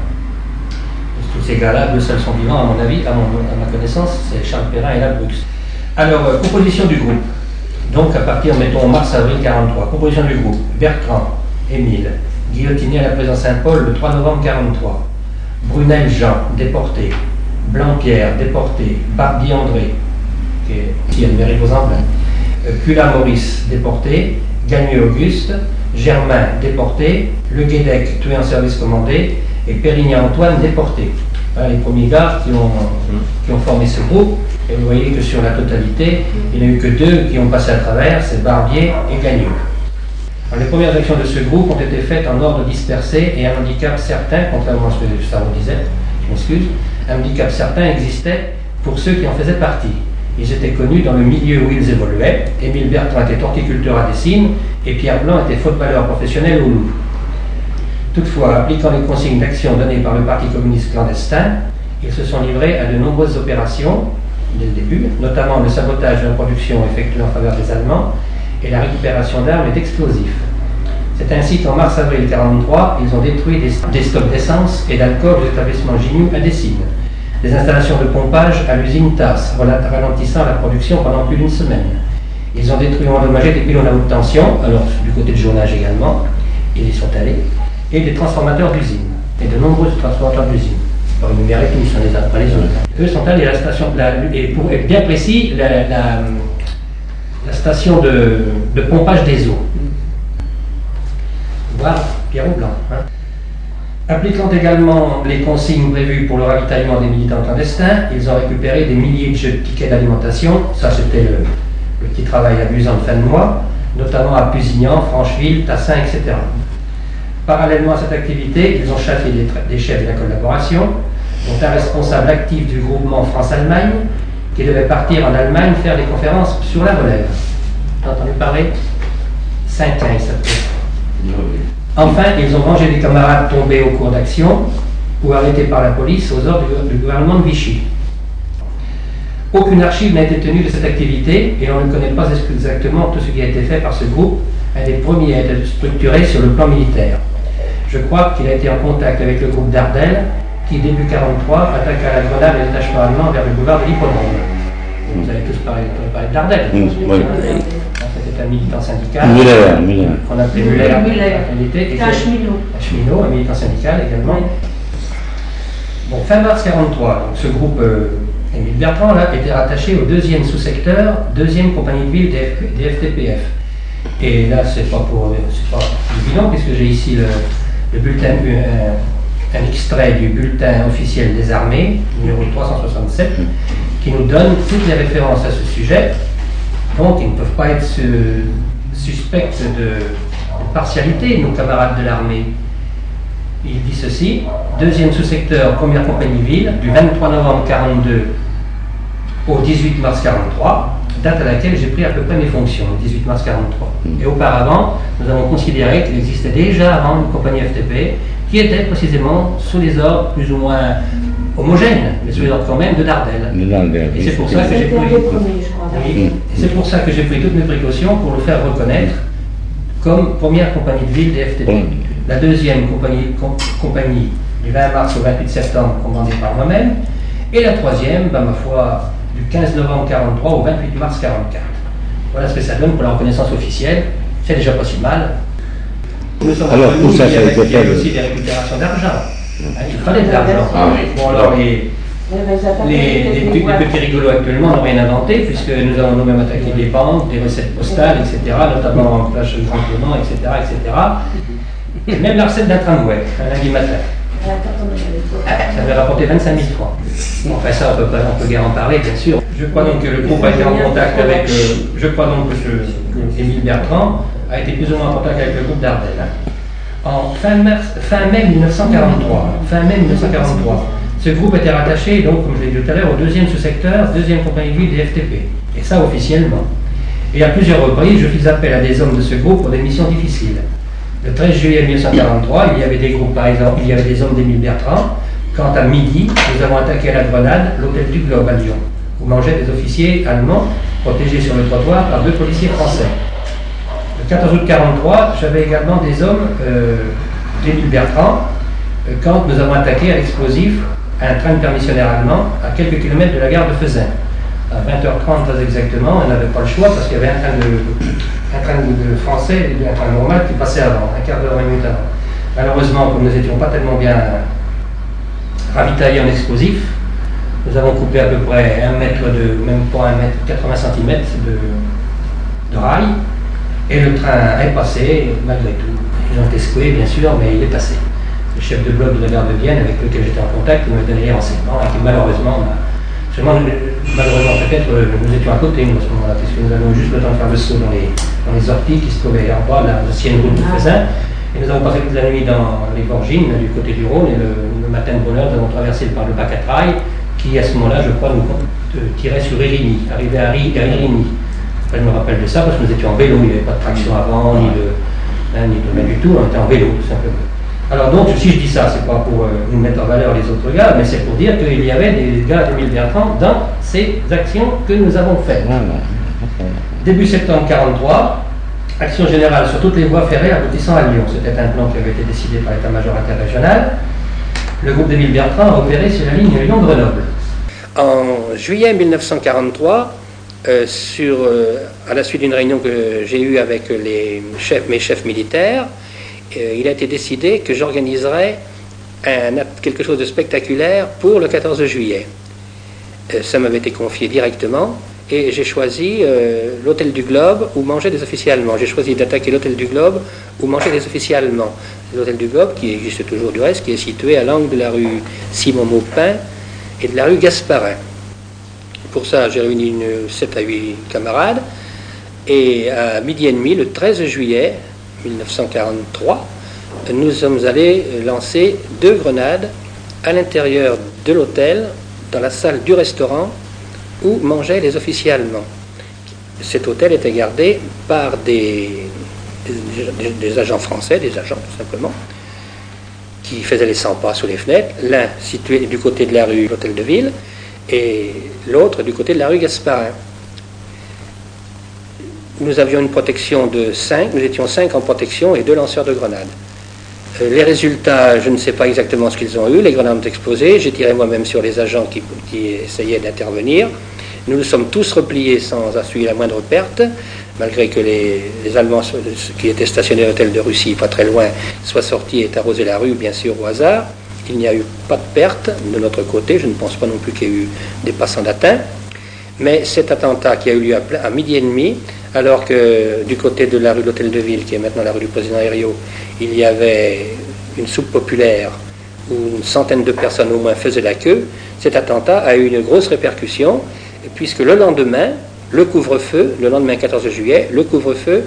Tous ces gars-là, deux seuls sont vivants, à mon avis, à, mon, à ma connaissance, c'est Charles Perrin et Labrux. Alors, euh, composition du groupe. Donc, à partir, mettons, mars-avril quarante-trois. Composition du groupe. Bertrand, Émile, guillotiné à la prison Saint-Paul le trois novembre quarante-trois. Brunel Jean, déporté. Blanc-Pierre, déporté. Barbier André, qui est ici à la mairie Vaux-en-Velin. Euh, Cula Maurice, déporté. Gagneux Auguste. Germain, déporté. Le Guédec, tué en service commandé. Et Pérignan Antoine, déporté. Voilà les premiers gars qui ont, qui ont formé ce groupe. Et vous voyez que sur la totalité, il n'y a eu que deux qui ont passé à travers, c'est Barbier et Gagneux. Alors, les premières actions de ce groupe ont été faites en ordre dispersé et un handicap certain, contrairement à ce que Gustavo disait, je m'excuse, un handicap certain existait pour ceux qui en faisaient partie. Ils étaient connus dans le milieu où ils évoluaient. Émile Bertrand était horticulteur à Dessines et Pierre Blanc était footballeur professionnel au Loup. Toutefois, appliquant les consignes d'action données par le Parti communiste clandestin, ils se sont livrés à de nombreuses opérations dès le début, notamment le sabotage de la production effectuée en faveur des Allemands et la récupération d'armes et d'explosifs. C'est ainsi qu'en mars-avril quarante-trois, ils ont détruit des, des stocks d'essence et d'alcool aux établissements Gignoux à Dessines, des installations de pompage à l'usine T A S, ralentissant la production pendant plus d'une semaine. Ils ont détruit ou endommagé des pylônes à haute tension, alors du côté de Journage également, ils y sont allés, et des transformateurs d'usine, et de nombreux transformateurs d'usine. Pour énumérer tous, on les a pas les autres. Eux sont allés à la station, la, et pour être bien précis, la, la, la station de, de pompage des eaux. Voilà, Pierre Aublan. Hein. Appliquant également les consignes prévues pour le ravitaillement des militants clandestins, ils ont récupéré des milliers de tickets d'alimentation. Ça, c'était le, le petit travail amusant de fin de mois, notamment à Pusignan, Francheville, Tassin, et cetera. Parallèlement à cette activité, ils ont chassé des, des chefs de la collaboration, dont un responsable actif du groupement France-Allemagne, qui devait partir en Allemagne faire des conférences sur la relève. Vous avez entendu parler? Cinq ans, il s'appelait. Enfin, ils ont vengé des camarades tombés au cours d'action ou arrêtés par la police aux ordres du, du gouvernement de Vichy. Aucune archive n'a été tenue de cette activité et on ne connaît pas exactement tout ce qui a été fait par ce groupe, un des premiers à être structuré sur le plan militaire. Je crois qu'il a été en contact avec le groupe d'Ardelles, qui, début quarante-trois, attaqua la grenade des détachements allemands vers le boulevard de l'Hippodrome. Vous avez tous parlé, parlé d'Ardelles. Mmh, ouais. C'était c'est un militant syndical. Muller, Muller. On appelait Muller. C'est un cheminot. Un cheminot, un militant syndical également. Bon, fin mars quarante-trois, donc ce groupe euh, Émile Bertrand là, était rattaché au deuxième sous-secteur, deuxième compagnie de ville des F T P F. Et là, c'est pas pour, c'est pas évident, puisque j'ai ici le, le bulletin, un, un extrait du bulletin officiel des armées, numéro trois cent soixante-sept, qui nous donne toutes les références à ce sujet. Donc, ils ne peuvent pas être euh, suspects de, de partialité, nos camarades de l'armée. Il dit ceci: deuxième sous-secteur, première compagnie ville, du vingt-trois novembre quarante-deux au dix-huit mars quarante-trois, date à laquelle j'ai pris à peu près mes fonctions, le dix-huit mars quarante-trois. Et auparavant, nous avons considéré qu'il existait déjà avant une compagnie F T P qui était précisément sous les ordres plus ou moins homogènes, mais sous les ordres quand même de Dardel. Et c'est pour ça que j'ai pris, oui, c'est pour ça que j'ai pris toutes mes précautions pour le faire reconnaître comme première compagnie de ville des F T P. La deuxième compagnie, com, compagnie du vingt mars au vingt-huit septembre, commandée par moi-même, et la troisième, ben, ma foi, du quinze novembre quarante-trois au vingt-huit mars quarante-quatre. Voilà ce que ça donne pour la reconnaissance officielle. C'est déjà pas si mal. Nous sommes alors, tout ça, il y ça a avait, été il y avait fait. aussi des récupérations d'argent. Hein, il fallait de l'argent. Ah, bon, alors, les, les, les, les, les petits rigolos actuellement n'ont rien inventé, puisque nous avons nous-mêmes attaqué des banques, des recettes postales, et cetera, notamment en plage de Grand Clément, et cetera, et cetera. Et même la recette d'un tramway, un lundi matin. Ça avait rapporté vingt-cinq mille francs. Bon, enfin, ça, on peut, on peut guère en parler, bien sûr. Je crois donc que le groupe a été en contact avec. Euh, je crois donc que ce, Émile Bertrand a été plus ou moins en contact avec le groupe d'Ardel. En fin, mars, fin mai mille neuf cent quarante-trois. Fin mai mille neuf cent quarante-trois. Ce groupe était rattaché, donc, comme je l'ai dit tout à l'heure, au deuxième sous-secteur, deuxième compagnie de ville des F T P. Et ça officiellement. Et à plusieurs reprises, je fis appel à des hommes de ce groupe pour des missions difficiles. Le treize juillet mille neuf cent quarante-trois, il y avait des groupes, par exemple, il y avait des hommes d'Émile Bertrand. Quand à midi, nous avons attaqué à la grenade l'hôtel du Globe à Lyon, où mangeaient des officiers allemands protégés sur le trottoir par deux policiers français. Le quatorze août quarante-trois, j'avais également des hommes euh, d'Émile Bertrand euh, quand nous avons attaqué à l'explosif un train de permissionnaires allemands à quelques kilomètres de la gare de Fezin. À vingt heures trente très exactement, on n'avait pas le choix parce qu'il y avait un train de, un train de français et un train normal qui passait avant, un quart d'heure, vingt minutes avant. Malheureusement, comme nous n'étions pas tellement bien ravitaillés en explosifs, nous avons coupé à peu près un mètre de, même pas un mètre, quatre-vingts centimètres de, de rail, et le train est passé malgré tout. Ils ont été secoués, bien sûr, mais il est passé. Le chef de bloc de la gare de Vienne, avec lequel j'étais en contact, m'a donné les renseignements, et qui malheureusement m'a. Seulement, malheureusement, peut-être, nous étions à côté, nous, à ce moment-là, puisque nous avons juste le temps de faire le saut dans les, dans les orties qui se trouvaient en bas de l'ancienne route de Fezin. Et nous avons passé toute la nuit dans les Gorgines, du côté du Rhône, et le, le matin de bonne heure, nous avons traversé par le Bac-à-Trail, qui, à ce moment-là, je crois, nous tirait sur Érigny, arrivé à Érigny. Enfin, je me rappelle de ça, parce que nous étions en vélo, il n'y avait pas de traction avant, ni de, hein, ni de rien du tout, on était en vélo, tout simplement. Alors donc, si je dis ça, c'est pas pour euh, nous mettre en valeur les autres gars, mais c'est pour dire qu'il y avait des gars d'Émile Bertrand dans ces actions que nous avons faites. Début septembre quarante-trois, action générale sur toutes les voies ferrées aboutissant à Lyon. C'était un plan qui avait été décidé par l'état-major interrégional. Le groupe d'Émile Bertrand a opéré sur la ligne Lyon-Grenoble. En juillet mille neuf cent quarante-trois, euh, sur, euh, à la suite d'une réunion que j'ai eue avec les chefs, mes chefs militaires, euh, il a été décidé que j'organiserais un, quelque chose de spectaculaire pour le quatorze juillet. Euh, ça m'avait été confié directement et j'ai choisi euh, l'hôtel du Globe où mangeaient des officiers allemands. J'ai choisi d'attaquer l'hôtel du Globe où mangeaient des officiers allemands. L'hôtel du Globe, qui existe toujours du reste, qui est situé à l'angle de la rue Simon-Maupin et de la rue Gasparin. Pour ça, j'ai réuni une, sept à huit camarades et à midi et demi, le treize juillet mille neuf cent quarante-trois, nous sommes allés lancer deux grenades à l'intérieur de l'hôtel, dans la salle du restaurant où mangeaient les officiers allemands. Cet hôtel était gardé par des, des, des agents français, des agents tout simplement, qui faisaient les cent pas sous les fenêtres, l'un situé du côté de la rue l'hôtel de ville et l'autre du côté de la rue Gasparin. Nous avions une protection de cinq, nous étions cinq en protection et deux lanceurs de grenades. Euh, les résultats, je ne sais pas exactement ce qu'ils ont eu, les grenades ont explosé, j'ai tiré moi-même sur les agents qui, qui essayaient d'intervenir. Nous nous sommes tous repliés sans assurer la moindre perte. malgré que les, les Allemands qui étaient stationnés à l'hôtel de Russie, pas très loin, soient sortis et arrosé la rue, bien sûr, au hasard. Il n'y a eu pas de perte de notre côté, je ne pense pas non plus qu'il y ait eu des passants d'atteints. Mais cet attentat qui a eu lieu à, à midi et demi, alors que du côté de la rue de l'Hôtel de Ville, qui est maintenant la rue du Président Herriot, il y avait une soupe populaire où une centaine de personnes au moins faisaient la queue, cet attentat a eu une grosse répercussion, puisque le lendemain, le couvre-feu, le lendemain quatorze juillet, le couvre-feu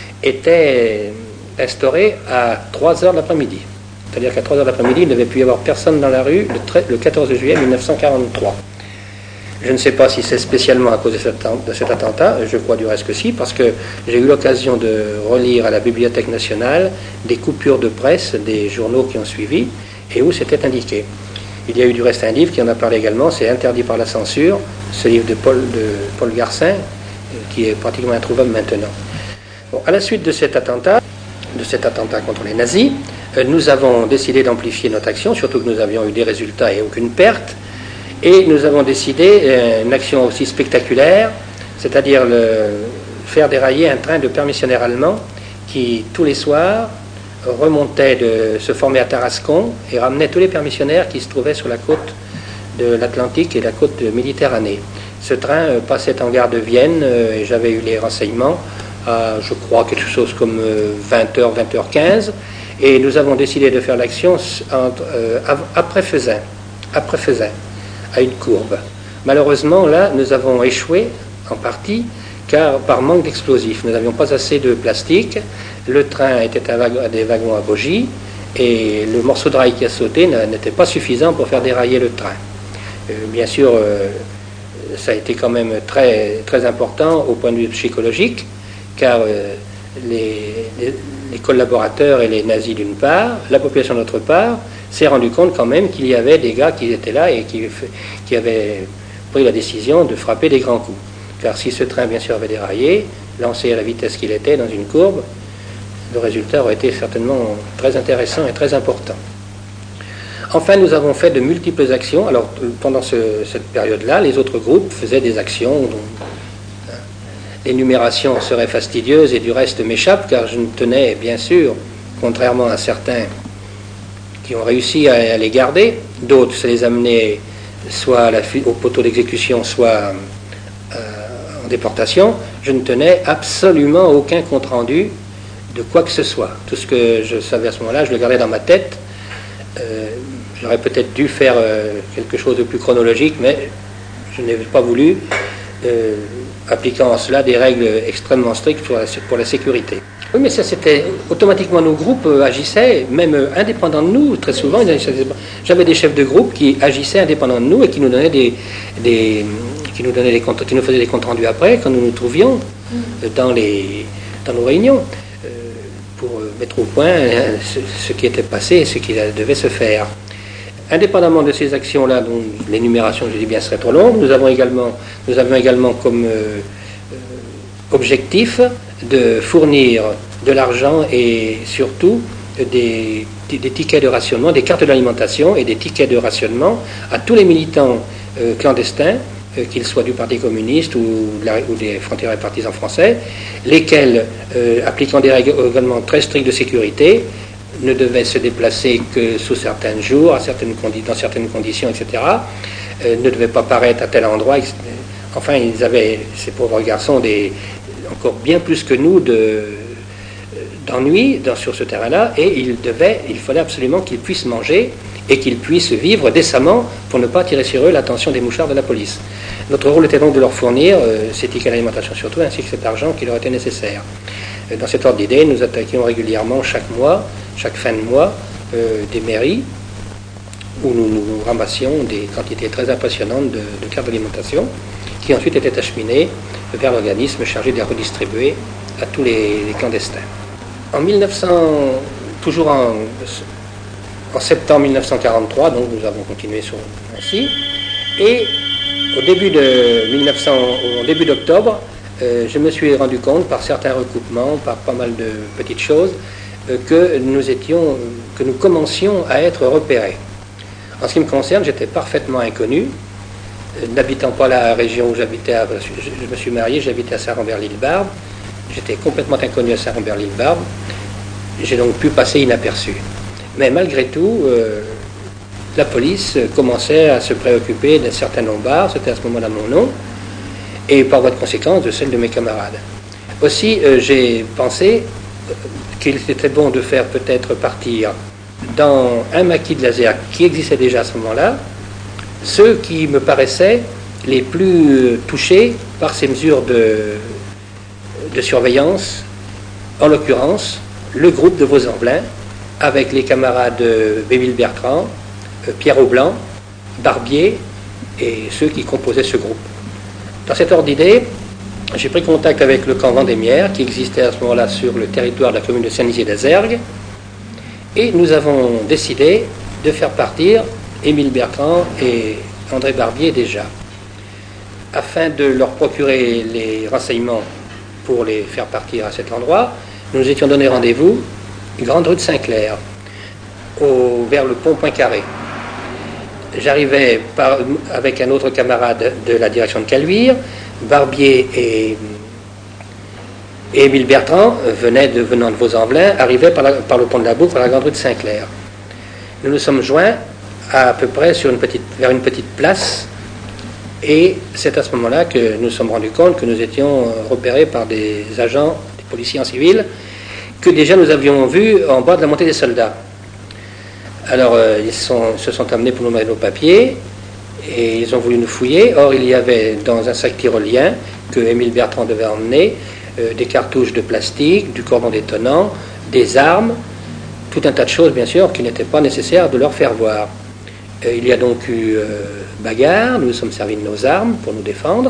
était instauré à trois heures de l'après-midi. C'est-à-dire qu'à trois heures de l'après-midi, il ne devait plus y avoir personne dans la rue le quatorze juillet mille neuf cent quarante-trois. Je ne sais pas si c'est spécialement à cause de cet attentat, je crois du reste que si, parce que j'ai eu l'occasion de relire à la Bibliothèque nationale des coupures de presse des journaux qui ont suivi et où c'était indiqué. Il y a eu du reste un livre qui en a parlé également, c'est Interdit par la censure, ce livre de Paul, de Paul Garcin, qui est pratiquement introuvable maintenant. Bon, à la suite de cet attentat, de cet attentat contre les nazis, nous avons décidé d'amplifier notre action, surtout que nous avions eu des résultats et aucune perte. Et nous avons décidé une action aussi spectaculaire, c'est-à-dire le, faire dérailler un train de permissionnaires allemands qui, tous les soirs, remontait de se former à Tarascon et ramenait tous les permissionnaires qui se trouvaient sur la côte de l'Atlantique et la côte de Méditerranée. Ce train euh, passait en gare de Vienne euh, et j'avais eu les renseignements à, je crois, quelque chose comme euh, vingt heures, vingt heures quinze, et nous avons décidé de faire l'action euh, après Fezin, après Fezin, à une courbe. Malheureusement, là, nous avons échoué en partie, car par manque d'explosifs, nous n'avions pas assez de plastique, le train était à, à des wagons à bogies, et le morceau de rail qui a sauté n'était pas suffisant pour faire dérailler le train. Euh, bien sûr, euh, ça a été quand même très, très important au point de vue psychologique, car euh, les, les, les collaborateurs et les nazis d'une part, la population d'autre part, s'est rendu compte quand même qu'il y avait des gars qui étaient là et qui, qui avaient pris la décision de frapper des grands coups. Car si ce train, bien sûr, avait déraillé, lancé à la vitesse qu'il était dans une courbe, le résultat aurait été certainement très intéressant et très important. Enfin, nous avons fait de multiples actions. Alors, pendant ce, cette période-là, les autres groupes faisaient des actions dont l'énumération serait fastidieuse et du reste m'échappe, car je ne tenais, bien sûr, contrairement à certains qui ont réussi à, à les garder, d'autres se les amener soit à la, au poteau d'exécution, soit euh, en déportation, je ne tenais absolument aucun compte-rendu de quoi que ce soit. Tout ce que je savais à ce moment-là, je le gardais dans ma tête. Euh, j'aurais peut-être dû faire euh, quelque chose de plus chronologique, mais je n'ai pas voulu, euh, appliquant en cela des règles extrêmement strictes pour la, pour la sécurité. Oui, mais ça, c'était automatiquement, nos groupes euh, agissaient, même euh, indépendants de nous, très souvent. J'avais des chefs de groupe qui agissaient indépendants de nous et qui nous donnaient des, des qui nous donnaient des comptes, qui nous faisaient des comptes rendus après, quand nous nous trouvions euh, dans les dans nos réunions, euh, pour mettre au point euh, ce, ce qui était passé et ce qui devait se faire. Indépendamment de ces actions-là, dont l'énumération, je dis bien, serait trop longue, nous avons également, nous avions également comme euh, objectif de fournir de l'argent et surtout des, des tickets de rationnement, des cartes d'alimentation et des tickets de rationnement à tous les militants euh, clandestins, euh, qu'ils soient du Parti communiste ou, de la, ou des frontières et partisans français, lesquels, euh, appliquant des règlements très stricts de sécurité, ne devaient se déplacer que sous certains jours, à certaines condi- dans certaines conditions, et cetera, euh, ne devaient pas paraître à tel endroit. Enfin, ils avaient, ces pauvres garçons, des, encore bien plus que nous, de, d'ennui dans, sur ce terrain-là, et ils devaient, il fallait absolument qu'ils puissent manger et qu'ils puissent vivre décemment pour ne pas attirer sur eux l'attention des mouchards de la police. Notre rôle était donc de leur fournir euh, ces tickets d'alimentation surtout, ainsi que cet argent qui leur était nécessaire. Euh, dans cet ordre d'idée, nous attaquions régulièrement chaque mois, chaque fin de mois, euh, des mairies où nous, nous ramassions des quantités très impressionnantes de, de cartes d'alimentation qui ensuite étaient acheminées vers l'organisme chargé de les redistribuer à tous les, les clandestins. En mille neuf cents, toujours en, en septembre mille neuf cent quarante-trois, donc nous avons continué sur ainsi, et au début de mille neuf cents, au début d'octobre, euh, je me suis rendu compte par certains recoupements, par pas mal de petites choses, euh, que nous étions, que nous commencions à être repérés. En ce qui me concerne, j'étais parfaitement inconnu. N'habitant pas la région où j'habitais, je me suis marié, j'habitais à Saint-Rambert-l'Île-Barbe, J'étais complètement inconnu à Saint-Robert-l'Île-Barbe. J'ai donc pu passer inaperçu. Mais malgré tout, euh, la police commençait à se préoccuper d'un certain Lombard, c'était à ce moment-là mon nom, et par voie de conséquence de celle de mes camarades. Aussi, euh, j'ai pensé qu'il était bon de faire peut-être partir dans un maquis de laser qui existait déjà à ce moment-là, ceux qui me paraissaient les plus touchés par ces mesures de, de surveillance, en l'occurrence, le groupe de Vaux-en-Velin, avec les camarades Béville Bertrand, Pierre Aublanc, Barbier et ceux qui composaient ce groupe. Dans cet ordre d'idée, j'ai pris contact avec le camp Vendémiaire, qui existait à ce moment-là sur le territoire de la commune de Saint-Nizier-d'Azergues, et nous avons décidé de faire partir Émile Bertrand et André Barbier déjà, afin de leur procurer les renseignements pour les faire partir à cet endroit. Nous nous étions donné rendez-vous, grande rue de Saint-Clair, au, vers le pont Poincaré. J'arrivais par, avec un autre camarade de la direction de Caluire. Barbier et, et Émile Bertrand venaient de, venant de Vaux-en-Velin, arrivaient par, la, par le pont de la Boucle, par la grande rue de Saint-Clair. Nous nous sommes joints à, à peu près sur une petite, vers une petite place, et c'est à ce moment-là que nous nous sommes rendus compte que nous étions repérés par des agents, des policiers en civil, que déjà nous avions vus en bas de la montée des soldats. Alors, euh, ils sont, se sont amenés pour nous mettre nos papiers, et ils ont voulu nous fouiller. Or, il y avait dans un sac tyrolien que Émile Bertrand devait emmener euh, des cartouches de plastique, du cordon détonnant, des armes, tout un tas de choses, bien sûr, qui n'étaient pas nécessaires de leur faire voir. Euh, il y a donc eu euh, bagarre, nous nous sommes servis de nos armes pour nous défendre,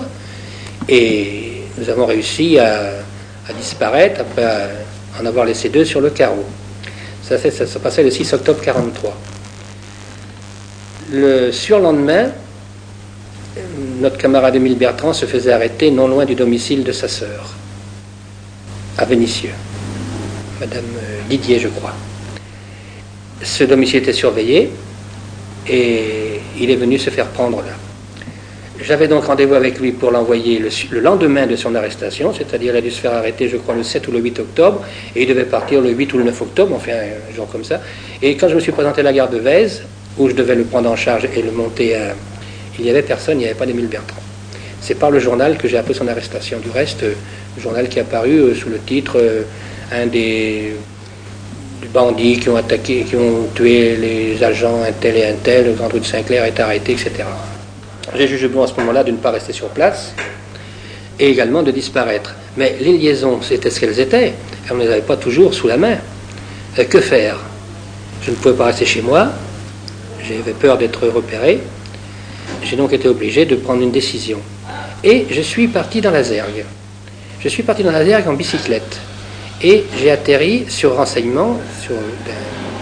et nous avons réussi à, à disparaître après à en avoir laissé deux sur le carreau. Ça, ça, ça se passait le six octobre quarante-trois. Le surlendemain, notre camarade Émile Bertrand se faisait arrêter non loin du domicile de sa sœur, à Vénissieux, Madame Didier, je crois. Ce domicile était surveillé et il est venu se faire prendre là. J'avais donc rendez-vous avec lui pour l'envoyer le, le lendemain de son arrestation, c'est-à-dire il a dû se faire arrêter, je crois, le sept ou le huit octobre, et il devait partir le huit ou le neuf octobre, enfin, un genre comme ça. Et quand je me suis présenté à la gare de Vèze, où je devais le prendre en charge et le monter à... Il n'y avait personne, il n'y avait pas d'Émile Bertrand. C'est par le journal que j'ai appris son arrestation. Du reste, le journal qui est apparu sous le titre euh, un des bandits qui ont attaqué, qui ont tué les agents un tel et un tel, le Grand Rue de Saint-Clair est arrêté, et cetera. J'ai jugé bon à ce moment-là de ne pas rester sur place et également de disparaître. Mais les liaisons, c'était ce qu'elles étaient. On ne les avait pas toujours sous la main. Euh, que faire? Je ne pouvais pas rester chez moi. J'avais peur d'être repéré. J'ai donc été obligé de prendre une décision. Et je suis parti dans la Zergue. Je suis parti dans la Zergue en bicyclette. Et j'ai atterri sur renseignement. Sur, ben,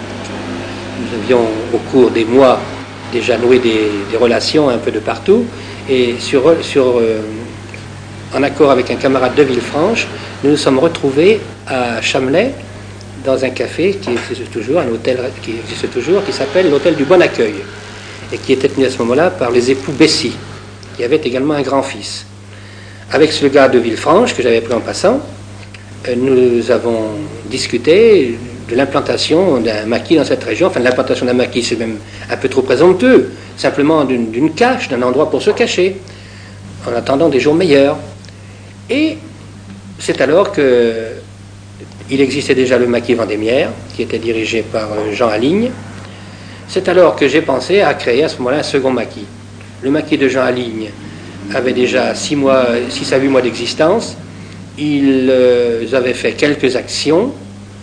nous avions, au cours des mois, déjà noué des, des relations un peu de partout. Et sur, sur, euh, en accord avec un camarade de Villefranche, nous nous sommes retrouvés à Chamelais, dans un café qui existe toujours, un hôtel qui existe toujours, qui s'appelle l'hôtel du Bon Accueil, et qui était tenu à ce moment-là par les époux Bessy, qui avaient également un grand-fils. Avec ce gars de Villefranche, que j'avais pris en passant, nous avons discuté de l'implantation d'un maquis dans cette région. Enfin, l'implantation d'un maquis, c'est même un peu trop présomptueux, simplement d'une, d'une cache, d'un endroit pour se cacher, en attendant des jours meilleurs. Et c'est alors que il existait déjà le maquis Vendémiaire, qui était dirigé par Jean Aligne. C'est alors que j'ai pensé à créer à ce moment-là un second maquis. Le maquis de Jean Aligne avait déjà six mois, six à huit mois d'existence. Ils euh, avaient fait quelques actions,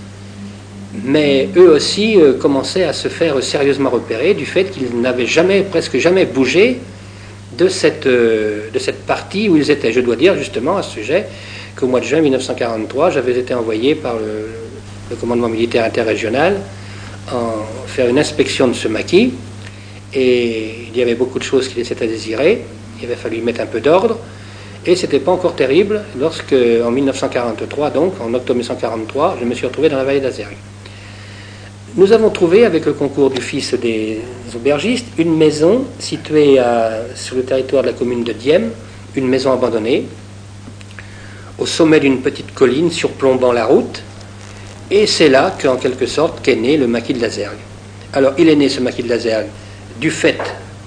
mais eux aussi euh, commençaient à se faire sérieusement repérer du fait qu'ils n'avaient jamais, presque jamais bougé de cette, euh, de cette partie où ils étaient. Je dois dire justement à ce sujet qu'au mois de juin mille neuf cent quarante-trois, j'avais été envoyé par le, le commandement militaire interrégional en faire une inspection de ce maquis, et il y avait beaucoup de choses qui laissaient à désirer. Il avait fallu y mettre un peu d'ordre, et c'était pas encore terrible lorsque, en mille neuf cent quarante-trois, donc en octobre mille neuf cent quarante-trois, je me suis retrouvé dans la vallée d'Azergues. Nous avons trouvé, avec le concours du fils des aubergistes, une maison située à, sur le territoire de la commune de Dieppe, une maison abandonnée, au sommet d'une petite colline surplombant la route, et c'est là qu'en quelque sorte qu'est né le maquis de Lazergues. Alors il est né ce maquis de Lazergues du fait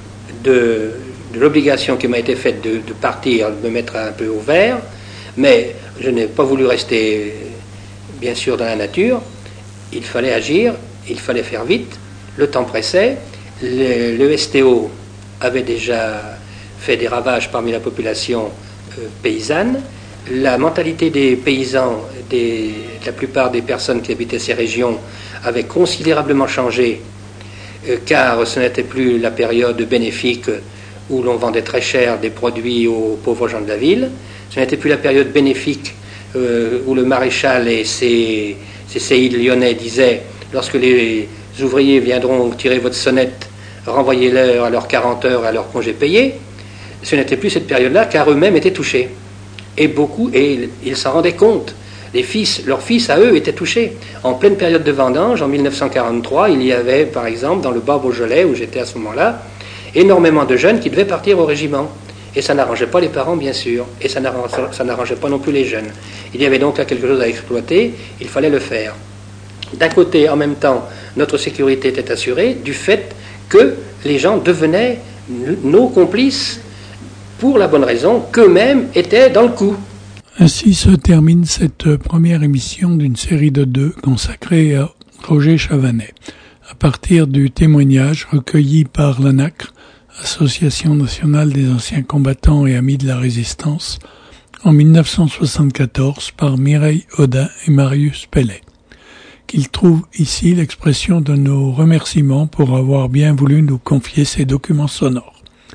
de, de l'obligation qui m'a été faite de, de partir, de me mettre un peu au vert, mais je n'ai pas voulu rester bien sûr dans la nature, il fallait agir, il fallait faire vite, le temps pressait, le, le S T O avait déjà fait des ravages parmi la population euh, paysanne. La mentalité des paysans, des, de la plupart des personnes qui habitaient ces régions, avait considérablement changé, euh, car ce n'était plus la période bénéfique où l'on vendait très cher des produits aux pauvres gens de la ville. Ce n'était plus la période bénéfique euh, où le maréchal et ses, ses séides lyonnais disaient « Lorsque les ouvriers viendront tirer votre sonnette, renvoyez-leur à leurs quarante heures, à leurs congés payés ». Ce n'était plus cette période-là, car eux-mêmes étaient touchés. Et beaucoup, et ils s'en rendaient compte. Les fils, leurs fils, à eux, étaient touchés. En pleine période de vendange, en mille neuf cent quarante-trois, il y avait, par exemple, dans le Bas-Beaujolais, où j'étais à ce moment-là, énormément de jeunes qui devaient partir au régiment. Et ça n'arrangeait pas les parents, bien sûr, et ça n'arrangeait pas non plus les jeunes. Il y avait donc là quelque chose à exploiter, il fallait le faire. D'un côté, en même temps, notre sécurité était assurée du fait que les gens devenaient nos complices pour la bonne raison qu'eux-mêmes étaient dans le coup. Ainsi se termine cette première émission d'une série de deux consacrée à Roger Chavanet, à partir du témoignage recueilli par l'A N A C R, Association nationale des anciens combattants et amis de la résistance, en mille neuf cent soixante-quatorze par Mireille Audin et Marius Pellet, qu'ils trouvent ici l'expression de nos remerciements pour avoir bien voulu nous confier ces documents sonores.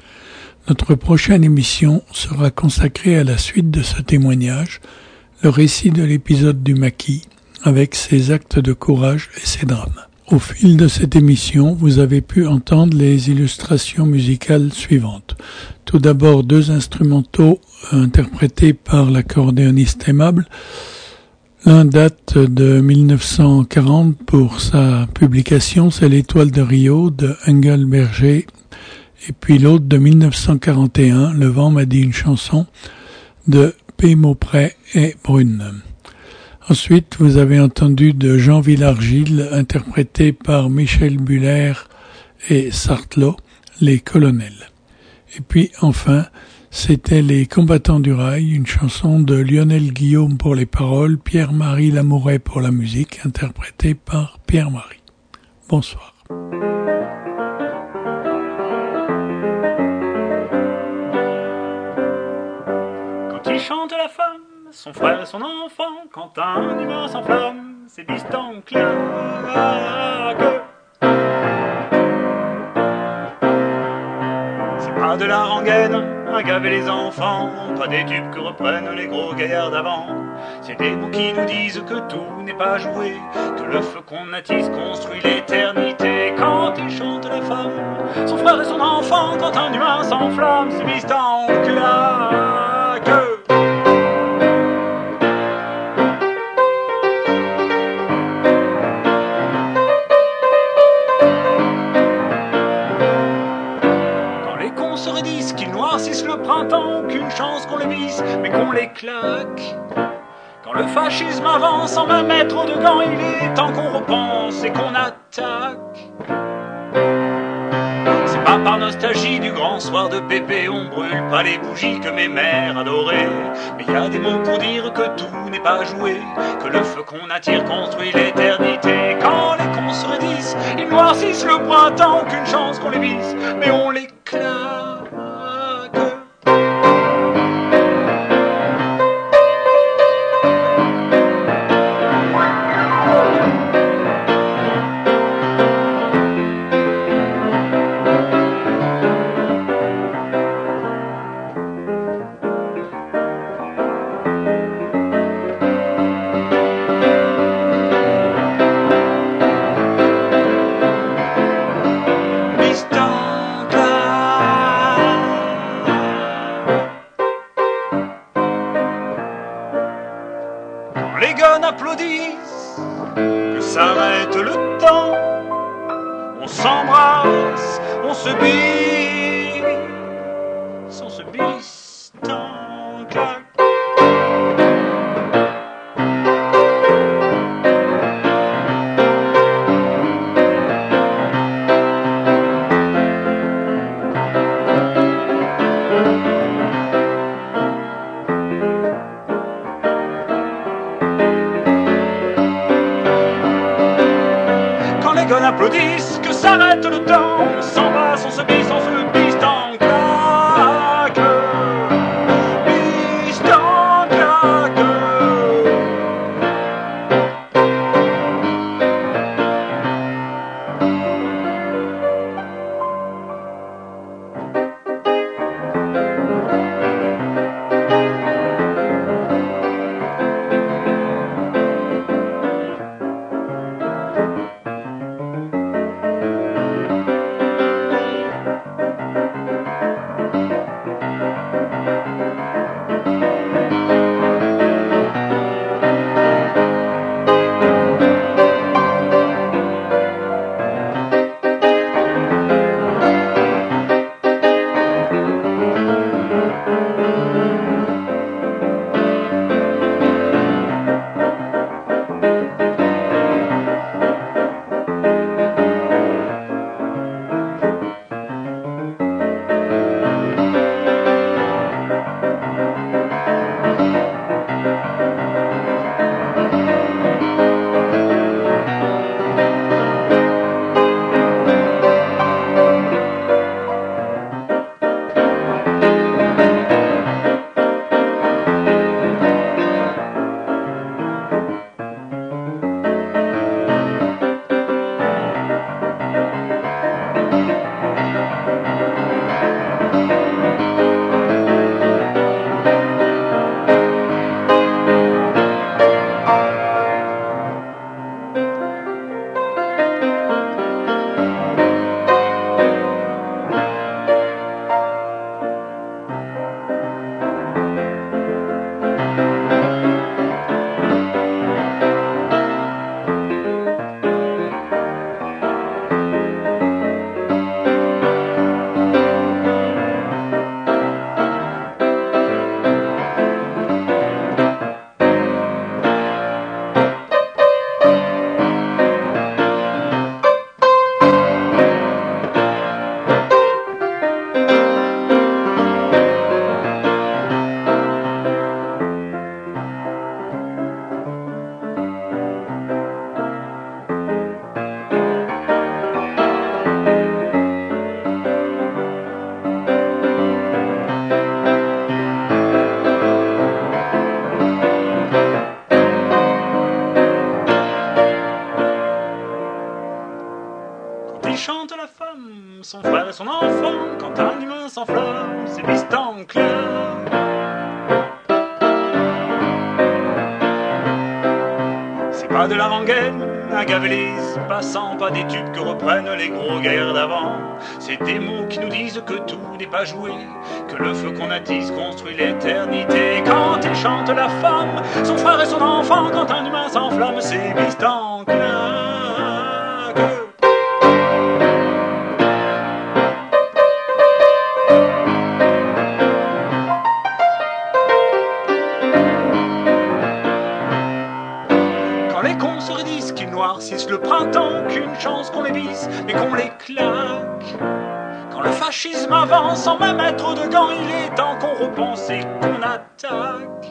Notre prochaine émission sera consacrée à la suite de ce témoignage, le récit de l'épisode du maquis, avec ses actes de courage et ses drames. Au fil de cette émission, vous avez pu entendre les illustrations musicales suivantes. Tout d'abord, deux instrumentaux interprétés par l'accordéoniste Aimable. L'un date de mille neuf cent quarante pour sa publication, c'est l'Étoile de Rio de Engelberger. Et puis l'autre de mille neuf cent quarante et un, Le vent m'a dit une chanson, de P. Maupré et Brune. Ensuite, vous avez entendu de Jean Villargil, interprété par Michel Buller et Sartlot, Les Colonels. Et puis enfin, c'était Les Combattants du Rail, une chanson de Lionel Guillaume pour les paroles, Pierre-Marie Lamouret pour la musique, interprétée par Pierre-Marie. Bonsoir. Il chante la femme, son frère et son enfant, quand un humain s'enflamme, c'est biston claque. C'est pas de la rengaine à gaver les enfants, pas des tubes que reprennent les gros gaillards d'avant. C'est des mots qui nous disent que tout n'est pas joué, que le feu qu'on attise construit l'éternité. Quand il chante la femme, son frère et son enfant, quand un humain s'enflamme, c'est biston claque. Le printemps, qu'une chance qu'on les visse, mais qu'on les claque. Quand le fascisme avance en vingt mètres de gants, il est temps qu'on repense et qu'on attaque. C'est pas par nostalgie du grand soir de Pépé, on brûle pas les bougies que mes mères adoraient. Mais y a des mots pour dire que tout n'est pas joué, que le feu qu'on attire construit l'éternité. Quand les cons se raidissent, ils noircissent le printemps, qu'une chance qu'on les visse, mais on les claque. Biston claque. son enfant quand un humain s'enflamme, c'est Bistancle. C'est pas de la rengaine à Gavelise, passant pas des tubes que reprennent les gros guerres d'avant. C'est des mots qui nous disent que tout n'est pas joué, que le feu qu'on attise construit l'éternité. Quand il chante la femme, son frère et son enfant, quand un humain s'enflamme, c'est Bistancle. Le printemps, qu'une chance qu'on les visse, mais qu'on les claque. Quand le fascisme avance sans même être de gants, il est temps qu'on repense et qu'on attaque.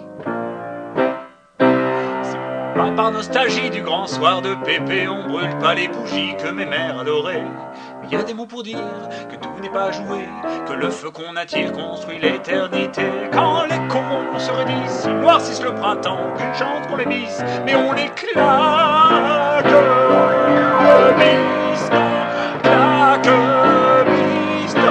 C'est pas par nostalgie du grand soir de Pépé, on brûle pas les bougies que mes mères adoraient. Mais il y a des mots pour dire que tout n'est pas joué, que le feu qu'on attire construit l'éternité. Quand les cons se redissent, ils noircissent le printemps, qu'une chance qu'on les visse, mais on les claque. Bistan, claque, Bistan.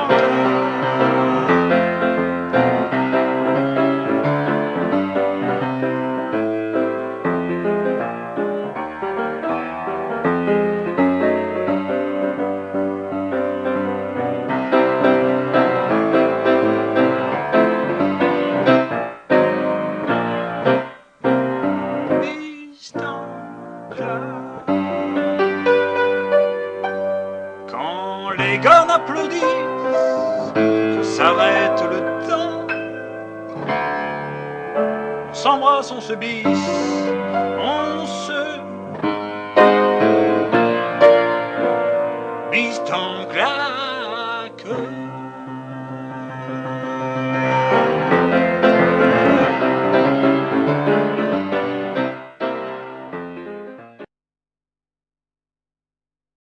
On se bise, on se bise en claque.